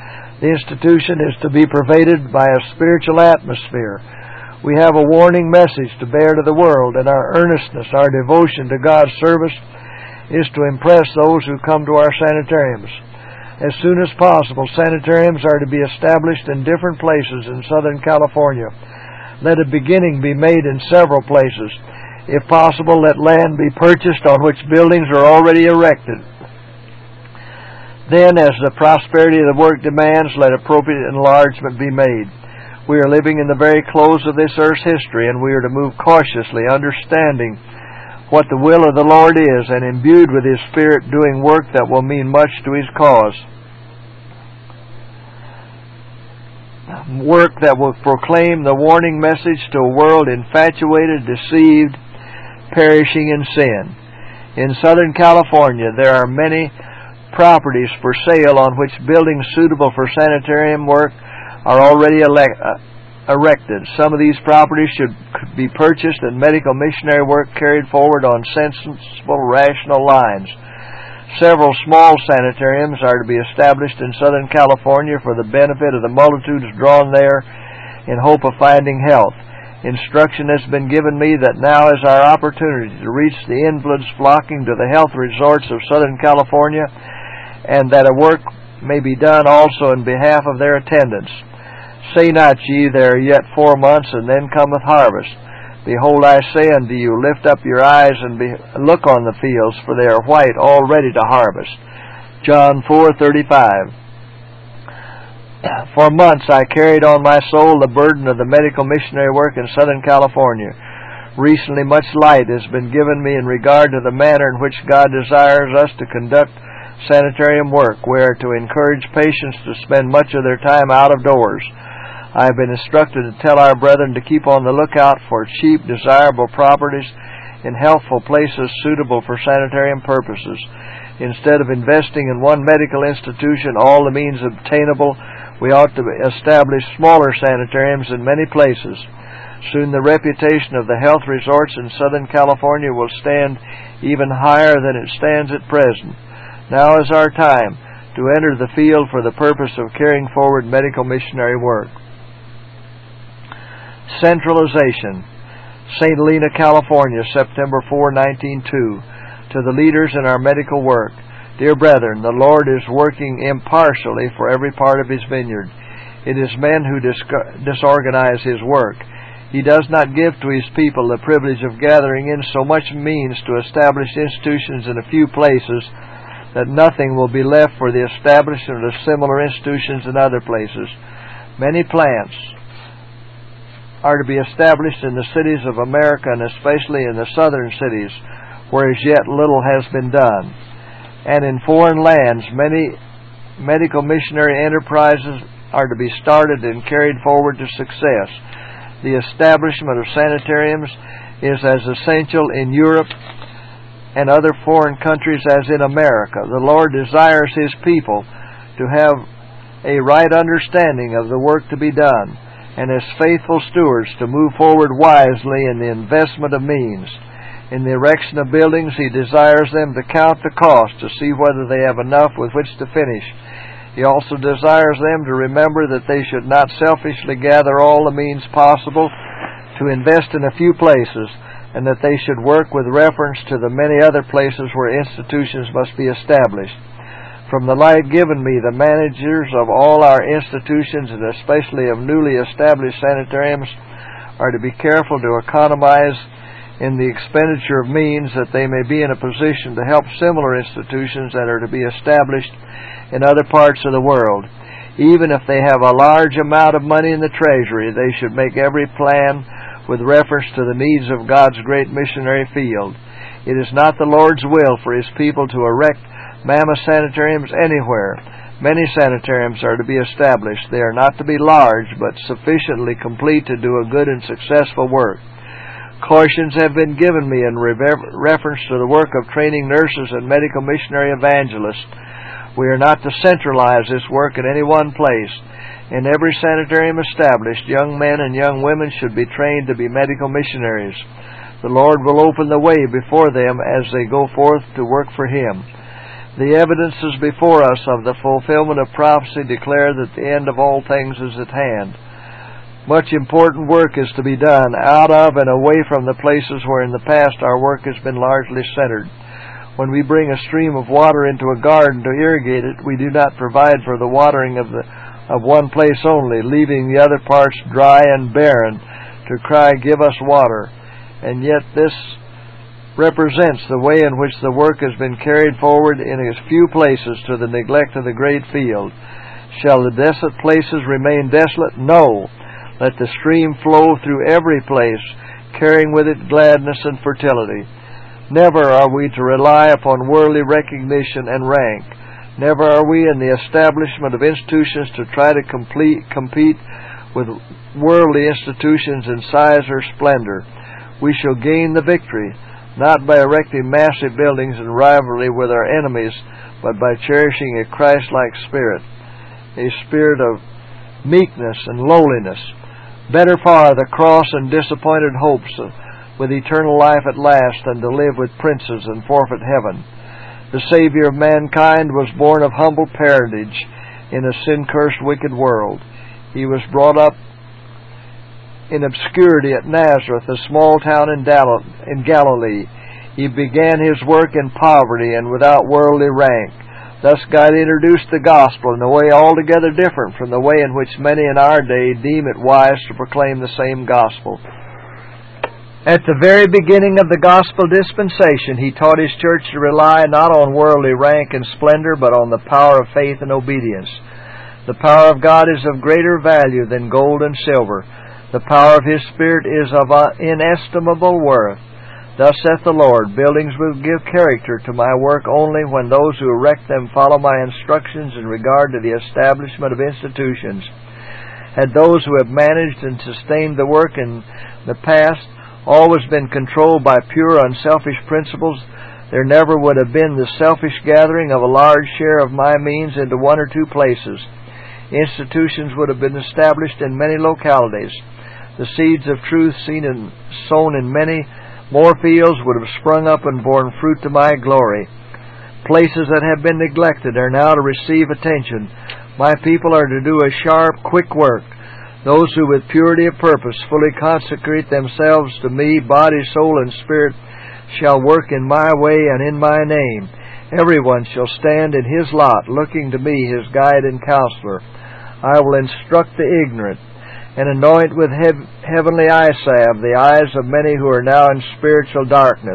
The institution is to be pervaded by a spiritual atmosphere. We have a warning message to bear to the world, and our earnestness, our devotion to God's service is to impress those who come to our sanitariums. As soon as possible, sanitariums are to be established in different places in Southern California. Let a beginning be made in several places. If possible, let land be purchased on which buildings are already erected. Then, as the prosperity of the work demands, let appropriate enlargement be made. We are living in the very close of this earth's history, and we are to move cautiously, understanding what the will of the Lord is, and imbued with His Spirit, doing work that will mean much to His cause. Work that will proclaim the warning message to a world infatuated, deceived, perishing in sin. In Southern California, there are many properties for sale on which buildings suitable for sanitarium work are already ele- uh, erected. Some of these properties should be purchased and medical missionary work carried forward on sensible, rational lines. Several small sanitariums are to be established in Southern California for the benefit of the multitudes drawn there in hope of finding health. Instruction has been given me that now is our opportunity to reach the invalids flocking to the health resorts of Southern California, and that a work may be done also in behalf of their attendants. Say not ye, there are yet four months, and then cometh harvest. Behold, I say unto you, lift up your eyes and be, look on the fields, for they are white, all ready to harvest. John four thirty-five. For months I carried on my soul the burden of the medical missionary work in Southern California. Recently much light has been given me in regard to the manner in which God desires us to conduct sanitarium work. We are to encourage patients to spend much of their time out of doors. I have been instructed to tell our brethren to keep on the lookout for cheap, desirable properties in healthful places suitable for sanitarium purposes. Instead of investing in one medical institution, all the means obtainable, we ought to establish smaller sanitariums in many places. Soon the reputation of the health resorts in Southern California will stand even higher than it stands at present. Now is our time to enter the field for the purpose of carrying forward medical missionary work. Centralization. Saint Helena, California, September fourth, nineteen oh two. To the leaders in our medical work. Dear brethren, the Lord is working impartially for every part of His vineyard. It is men who dis- disorganize His work. He does not give to His people the privilege of gathering in so much means to establish institutions in a few places that nothing will be left for the establishment of similar institutions in other places. Many plants are to be established in the cities of America, and especially in the southern cities, where as yet little has been done. And in foreign lands, many medical missionary enterprises are to be started and carried forward to success. The establishment of sanitariums is as essential in Europe and other foreign countries as in America. The Lord desires His people to have a right understanding of the work to be done, and as faithful stewards to move forward wisely in the investment of means. In the erection of buildings, He desires them to count the cost to see whether they have enough with which to finish. He also desires them to remember that they should not selfishly gather all the means possible to invest in a few places, and that they should work with reference to the many other places where institutions must be established. From the light given me, the managers of all our institutions, and especially of newly established sanitariums, are to be careful to economize in the expenditure of means, that they may be in a position to help similar institutions that are to be established in other parts of the world. Even if they have a large amount of money in the treasury, they should make every plan with reference to the needs of God's great missionary field. It is not the Lord's will for His people to erect mammoth sanitariums anywhere. Many sanitariums are to be established. They are not to be large, but sufficiently complete to do a good and successful work. Cautions have been given me in reference to the work of training nurses and medical missionary evangelists. We are not to centralize this work in any one place. In every sanitarium established, young men and young women should be trained to be medical missionaries. The Lord will open the way before them as they go forth to work for Him. The evidences before us of the fulfillment of prophecy declare that the end of all things is at hand. Much important work is to be done out of and away from the places where in the past our work has been largely centered. When we bring a stream of water into a garden to irrigate it, we do not provide for the watering of the of one place only, leaving the other parts dry and barren to cry, "Give us water." And yet this represents the way in which the work has been carried forward in a few places to the neglect of the great field. Shall the desolate places remain desolate? No. Let the stream flow through every place, carrying with it gladness and fertility. Never are we to rely upon worldly recognition and rank. Never are we in the establishment of institutions to try to complete, compete with worldly institutions in size or splendor. We shall gain the victory, not by erecting massive buildings in rivalry with our enemies, but by cherishing a Christ-like spirit, a spirit of meekness and lowliness. Better far the cross and disappointed hopes of, with eternal life at last than to live with princes and forfeit heaven. The Savior of mankind was born of humble parentage in a sin-cursed wicked world. He was brought up in obscurity at Nazareth, a small town in Galilee. He began his work in poverty and without worldly rank. Thus God introduced the gospel in a way altogether different from the way in which many in our day deem it wise to proclaim the same gospel. At the very beginning of the gospel dispensation, he taught his church to rely not on worldly rank and splendor, but on the power of faith and obedience. The power of God is of greater value than gold and silver. The power of His Spirit is of inestimable worth. Thus saith the Lord, buildings will give character to my work only when those who erect them follow my instructions in regard to the establishment of institutions. Had those who have managed and sustained the work in the past always been controlled by pure, unselfish principles, there never would have been the selfish gathering of a large share of my means into one or two places. Institutions would have been established in many localities. The seeds of truth seen and sown in many more fields would have sprung up and borne fruit to my glory. Places that have been neglected are now to receive attention. My people are to do a sharp, quick work. Those who with purity of purpose fully consecrate themselves to me, body, soul, and spirit, shall work in my way and in my name. Everyone shall stand in his lot, looking to me, his guide and counselor. I will instruct the ignorant, and anoint with hev- heavenly eye salve the eyes of many who are now in spiritual darkness.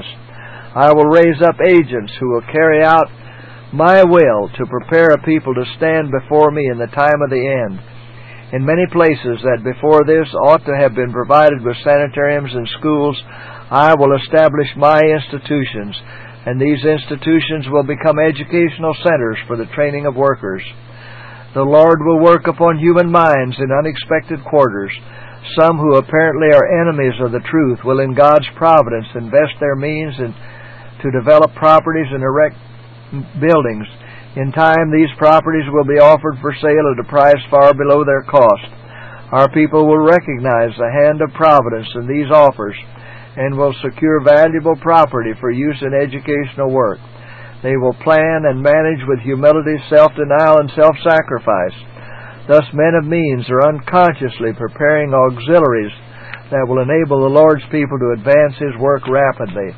I will raise up agents who will carry out my will to prepare a people to stand before me in the time of the end. In many places that before this ought to have been provided with sanitariums and schools, I will establish my institutions, and these institutions will become educational centers for the training of workers. The Lord will work upon human minds in unexpected quarters. Some who apparently are enemies of the truth will in God's providence invest their means in, to develop properties and erect buildings. In time, these properties will be offered for sale at a price far below their cost. Our people will recognize the hand of providence in these offers and will secure valuable property for use in educational work. They will plan and manage with humility, self-denial, and self-sacrifice. Thus, men of means are unconsciously preparing auxiliaries that will enable the Lord's people to advance His work rapidly.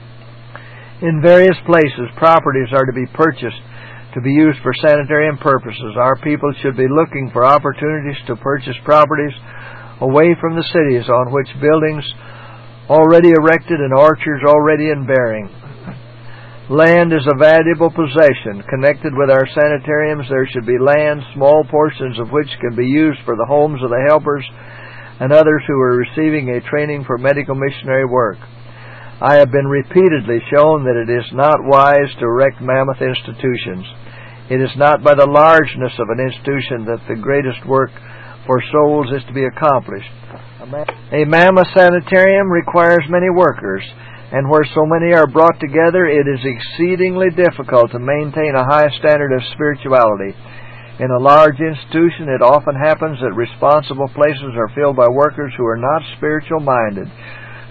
In various places, properties are to be purchased to be used for sanitarium purposes. Our people should be looking for opportunities to purchase properties away from the cities on which buildings already erected and orchards already in bearing. Land is a valuable possession. Connected with our sanitariums, there should be land, small portions of which can be used for the homes of the helpers and others who are receiving a training for medical missionary work. I have been repeatedly shown that it is not wise to erect mammoth institutions. It is not by the largeness of an institution that the greatest work for souls is to be accomplished. A mammoth sanitarium requires many workers, and where so many are brought together, it is exceedingly difficult to maintain a high standard of spirituality. In a large institution, it often happens that responsible places are filled by workers who are not spiritual-minded,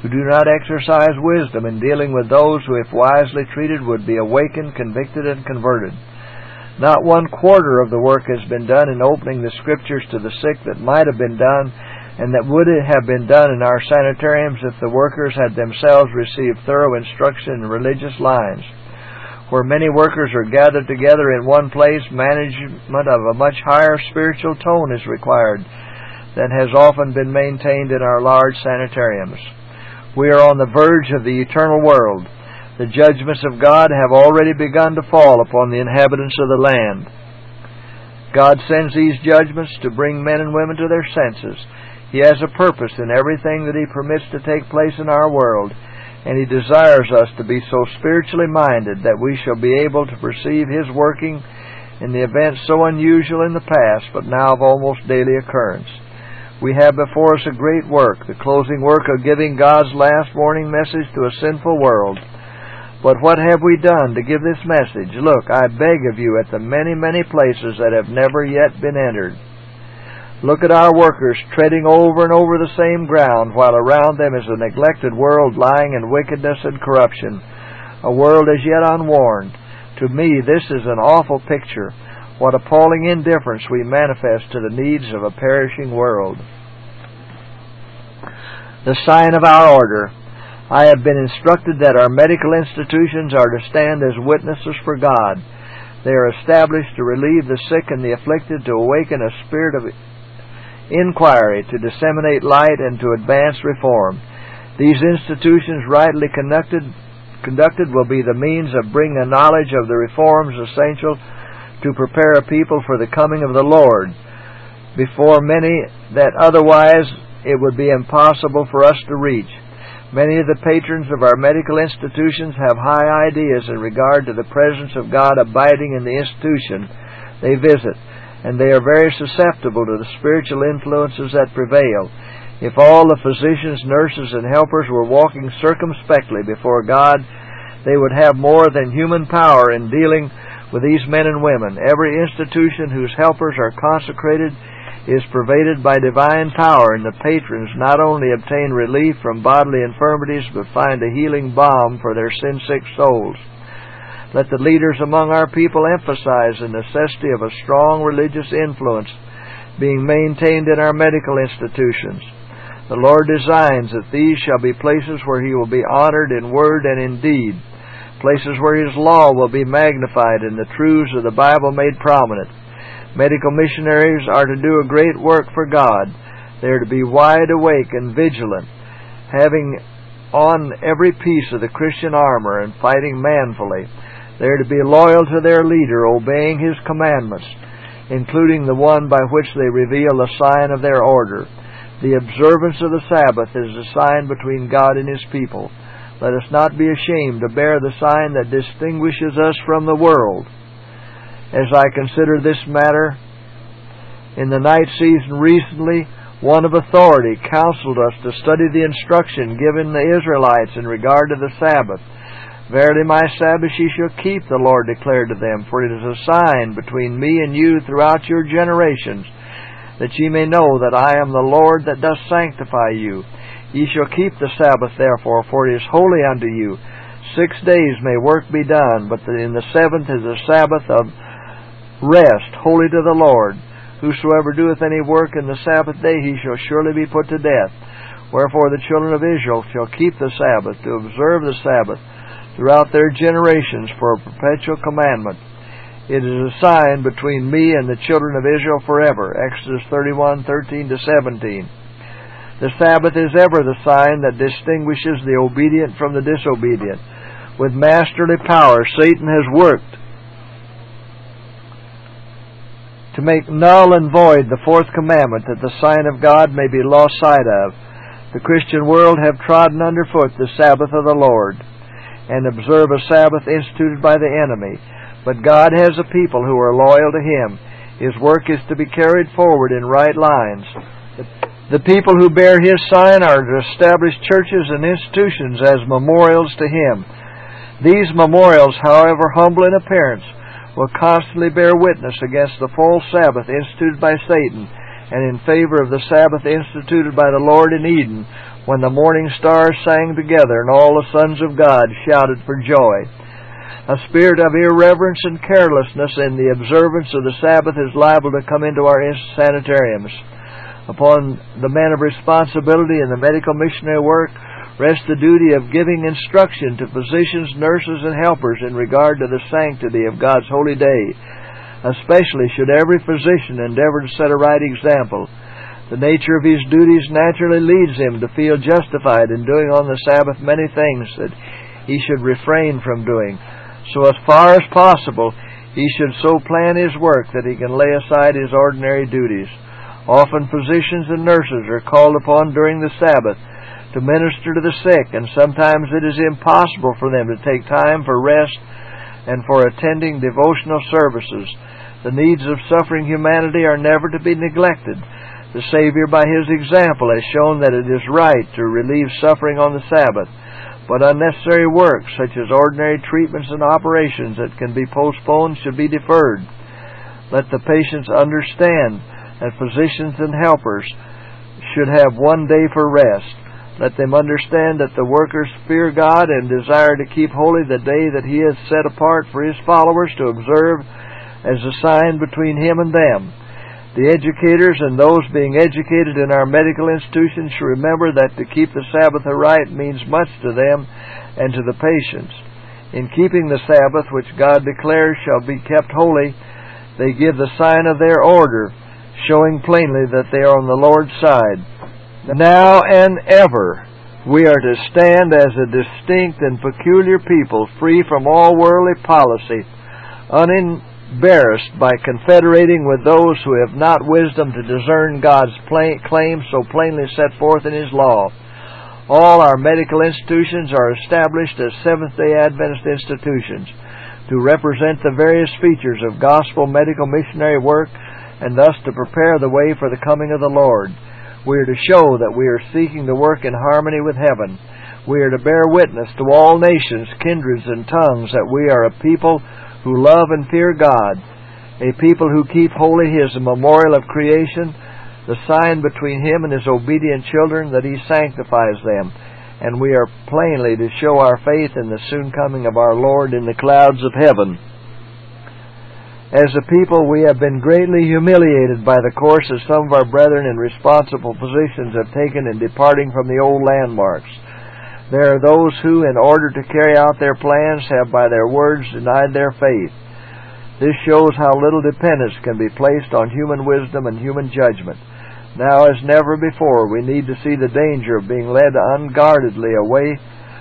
who do not exercise wisdom in dealing with those who, if wisely treated, would be awakened, convicted, and converted. Not one quarter of the work has been done in opening the Scriptures to the sick that might have been done and that would have been done in our sanitariums if the workers had themselves received thorough instruction in religious lines. Where many workers are gathered together in one place, management of a much higher spiritual tone is required than has often been maintained in our large sanitariums. We are on the verge of the eternal world. The judgments of God have already begun to fall upon the inhabitants of the land. God sends these judgments to bring men and women to their senses. He has a purpose in everything that He permits to take place in our world, and He desires us to be so spiritually minded that we shall be able to perceive His working in the events so unusual in the past, but now of almost daily occurrence. We have before us a great work, the closing work of giving God's last warning message to a sinful world. But what have we done to give this message? Look, I beg of you, at the many, many places that have never yet been entered. Look at our workers treading over and over the same ground, while around them is a neglected world lying in wickedness and corruption, a world as yet unwarned. To me, this is an awful picture. What appalling indifference we manifest to the needs of a perishing world. The sign of our order. I have been instructed that our medical institutions are to stand as witnesses for God. They are established to relieve the sick and the afflicted, to awaken a spirit of inquiry, to disseminate light, and to advance reform. These institutions, rightly conducted, conducted will be the means of bringing a knowledge of the reforms essential to prepare a people for the coming of the Lord, before many that otherwise it would be impossible for us to reach. Many of the patrons of our medical institutions have high ideas in regard to the presence of God abiding in the institution they visit, and they are very susceptible to the spiritual influences that prevail. If all the physicians, nurses, and helpers were walking circumspectly before God, they would have more than human power in dealing with these men and women. Every institution whose helpers are consecrated is pervaded by divine power, and the patrons not only obtain relief from bodily infirmities, but find a healing balm for their sin-sick souls. Let the leaders among our people emphasize the necessity of a strong religious influence being maintained in our medical institutions. The Lord designs that these shall be places where He will be honored in word and in deed, places where His law will be magnified and the truths of the Bible made prominent. Medical missionaries are to do a great work for God. They are to be wide awake and vigilant, having on every piece of the Christian armor and fighting manfully. They are to be loyal to their leader, obeying his commandments, including the one by which they reveal the sign of their order. The observance of the Sabbath is the sign between God and His people. Let us not be ashamed to bear the sign that distinguishes us from the world. As I consider this matter, in the night season recently, one of authority counseled us to study the instruction given the Israelites in regard to the Sabbath. Verily my Sabbath ye shall keep, the Lord declared to them, for it is a sign between me and you throughout your generations, that ye may know that I am the Lord that doth sanctify you. Ye shall keep the Sabbath therefore, for it is holy unto you. Six days may work be done, but in the seventh is a Sabbath of rest, holy to the Lord. Whosoever doeth any work in the Sabbath day, he shall surely be put to death. Wherefore the children of Israel shall keep the Sabbath, to observe the Sabbath throughout their generations for a perpetual commandment. It is a sign between me and the children of Israel forever. Exodus thirty-one, thirteen to seventeen. The Sabbath is ever the sign that distinguishes the obedient from the disobedient. With masterly power, Satan has worked to make null and void the fourth commandment, that the sign of God may be lost sight of. The Christian world have trodden underfoot the Sabbath of the Lord, and observe a Sabbath instituted by the enemy. But God has a people who are loyal to Him. His work is to be carried forward in right lines. The people who bear His sign are to establish churches and institutions as memorials to Him. These memorials, however humble in appearance, will constantly bear witness against the false Sabbath instituted by Satan, and in favor of the Sabbath instituted by the Lord in Eden, when the morning stars sang together and all the sons of God shouted for joy. A spirit of irreverence and carelessness in the observance of the Sabbath is liable to come into our sanitariums. Upon the men of responsibility in the medical missionary work rests the duty of giving instruction to physicians, nurses, and helpers in regard to the sanctity of God's holy day. Especially should every physician endeavor to set a right example. The nature of his duties naturally leads him to feel justified in doing on the Sabbath many things that he should refrain from doing. So as far as possible, he should so plan his work that he can lay aside his ordinary duties. Often physicians and nurses are called upon during the Sabbath to minister to the sick, and sometimes it is impossible for them to take time for rest and for attending devotional services. The needs of suffering humanity are never to be neglected. The Savior, by His example, has shown that it is right to relieve suffering on the Sabbath, but unnecessary work, such as ordinary treatments and operations that can be postponed, should be deferred. Let the patients understand that physicians and helpers should have one day for rest. Let them understand that the workers fear God and desire to keep holy the day that He has set apart for His followers to observe as a sign between Him and them. The educators and those being educated in our medical institutions should remember that to keep the Sabbath aright means much to them and to the patients. In keeping the Sabbath, which God declares shall be kept holy, they give the sign of their order, showing plainly that they are on the Lord's side. Now and ever we are to stand as a distinct and peculiar people, free from all worldly policy, unin embarrassed by confederating with those who have not wisdom to discern God's claims so plainly set forth in His law. All our medical institutions are established as Seventh-day Adventist institutions to represent the various features of gospel medical missionary work and thus to prepare the way for the coming of the Lord. We are to show that we are seeking to work in harmony with heaven. We are to bear witness to all nations, kindreds, and tongues that we are a people who love and fear God, a people who keep holy His memorial of creation, the sign between Him and His obedient children that He sanctifies them, and we are plainly to show our faith in the soon coming of our Lord in the clouds of heaven. As a people, we have been greatly humiliated by the course that some of our brethren in responsible positions have taken in departing from the old landmarks. There are those who, in order to carry out their plans, have by their words denied their faith. This shows how little dependence can be placed on human wisdom and human judgment. Now, as never before, we need to see the danger of being led unguardedly away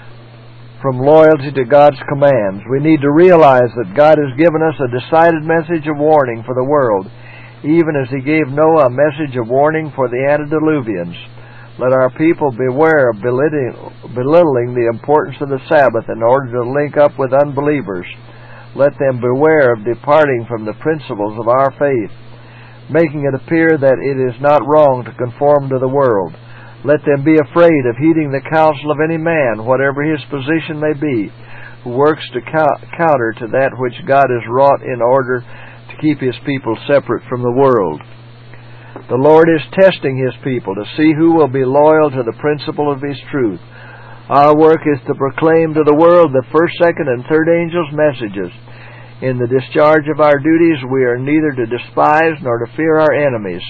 from loyalty to God's commands. We need to realize that God has given us a decided message of warning for the world, even as He gave Noah a message of warning for the antediluvians. Let our people beware of belittling the importance of the Sabbath in order to link up with unbelievers. Let them beware of departing from the principles of our faith, making it appear that it is not wrong to conform to the world. Let them be afraid of heeding the counsel of any man, whatever his position may be, who works to counter to that which God has wrought in order to keep His people separate from the world. The Lord is testing His people to see who will be loyal to the principle of His truth. Our work is to proclaim to the world the first, second, and third angels' messages. In the discharge of our duties, we are neither to despise nor to fear our enemies.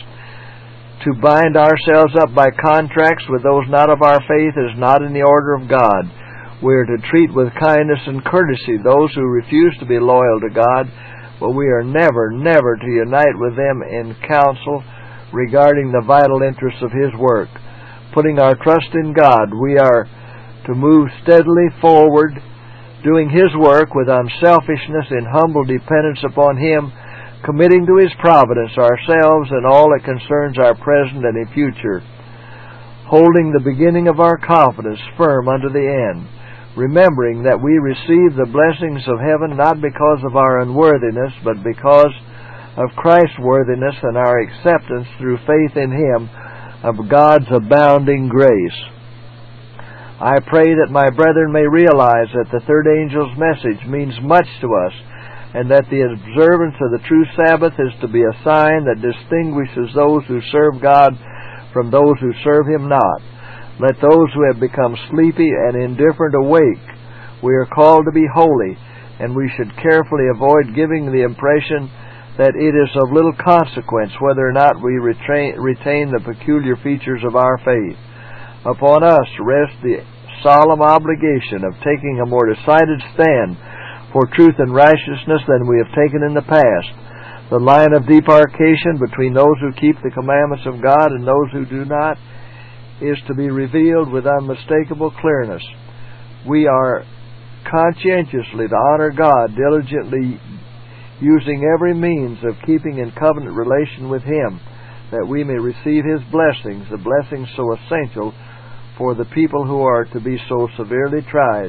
To bind ourselves up by contracts with those not of our faith is not in the order of God. We are to treat with kindness and courtesy those who refuse to be loyal to God, but we are never, never to unite with them in counsel regarding the vital interests of His work. Putting our trust in God, we are to move steadily forward, doing His work with unselfishness in humble dependence upon Him, committing to His providence ourselves and all that concerns our present and future, holding the beginning of our confidence firm unto the end, remembering that we receive the blessings of heaven not because of our unworthiness, but because of Christ's worthiness and our acceptance through faith in Him of God's abounding grace. I pray that my brethren may realize that the third angel's message means much to us, and that the observance of the true Sabbath is to be a sign that distinguishes those who serve God from those who serve Him not. Let those who have become sleepy and indifferent awake. We are called to be holy, and we should carefully avoid giving the impression that it is of little consequence whether or not we retain, retain the peculiar features of our faith. Upon us rests the solemn obligation of taking a more decided stand for truth and righteousness than we have taken in the past. The line of demarcation between those who keep the commandments of God and those who do not is to be revealed with unmistakable clearness. We are conscientiously to honor God, diligently using every means of keeping in covenant relation with Him, that we may receive His blessings, the blessings so essential for the people who are to be so severely tried.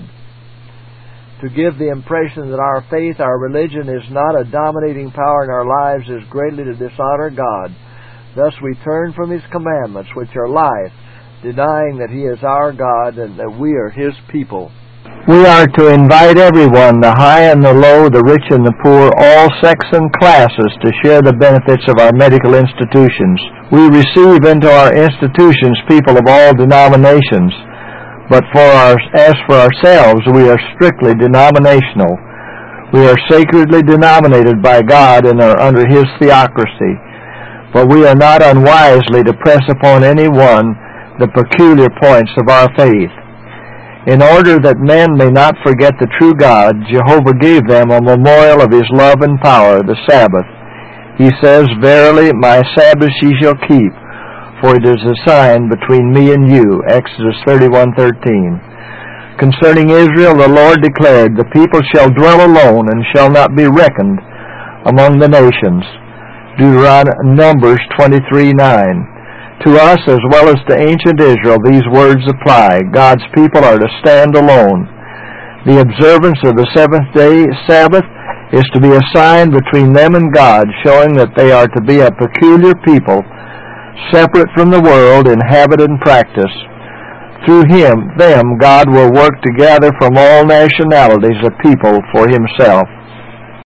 To give the impression that our faith, our religion, is not a dominating power in our lives is greatly to dishonor God. Thus we turn from His commandments, which are life, denying that He is our God and that we are His people. We are to invite everyone, the high and the low, the rich and the poor, all sects and classes, to share the benefits of our medical institutions. We receive into our institutions people of all denominations, but for our, as for ourselves, we are strictly denominational. We are sacredly denominated by God and are under His theocracy, but we are not unwisely to press upon any one the peculiar points of our faith. In order that men may not forget the true God, Jehovah gave them a memorial of His love and power, the Sabbath. He says, "Verily, my Sabbaths ye shall keep, for it is a sign between me and you." Exodus thirty-one thirteen. Concerning Israel, the Lord declared, "The people shall dwell alone and shall not be reckoned among the nations." Deuteronomy, Numbers twenty-three nine. To us, as well as to ancient Israel, these words apply. God's people are to stand alone. The observance of the seventh-day Sabbath is to be a sign between them and God, showing that they are to be a peculiar people, separate from the world in habit and practice. Through him, them, God will work to gather from all nationalities a people for Himself.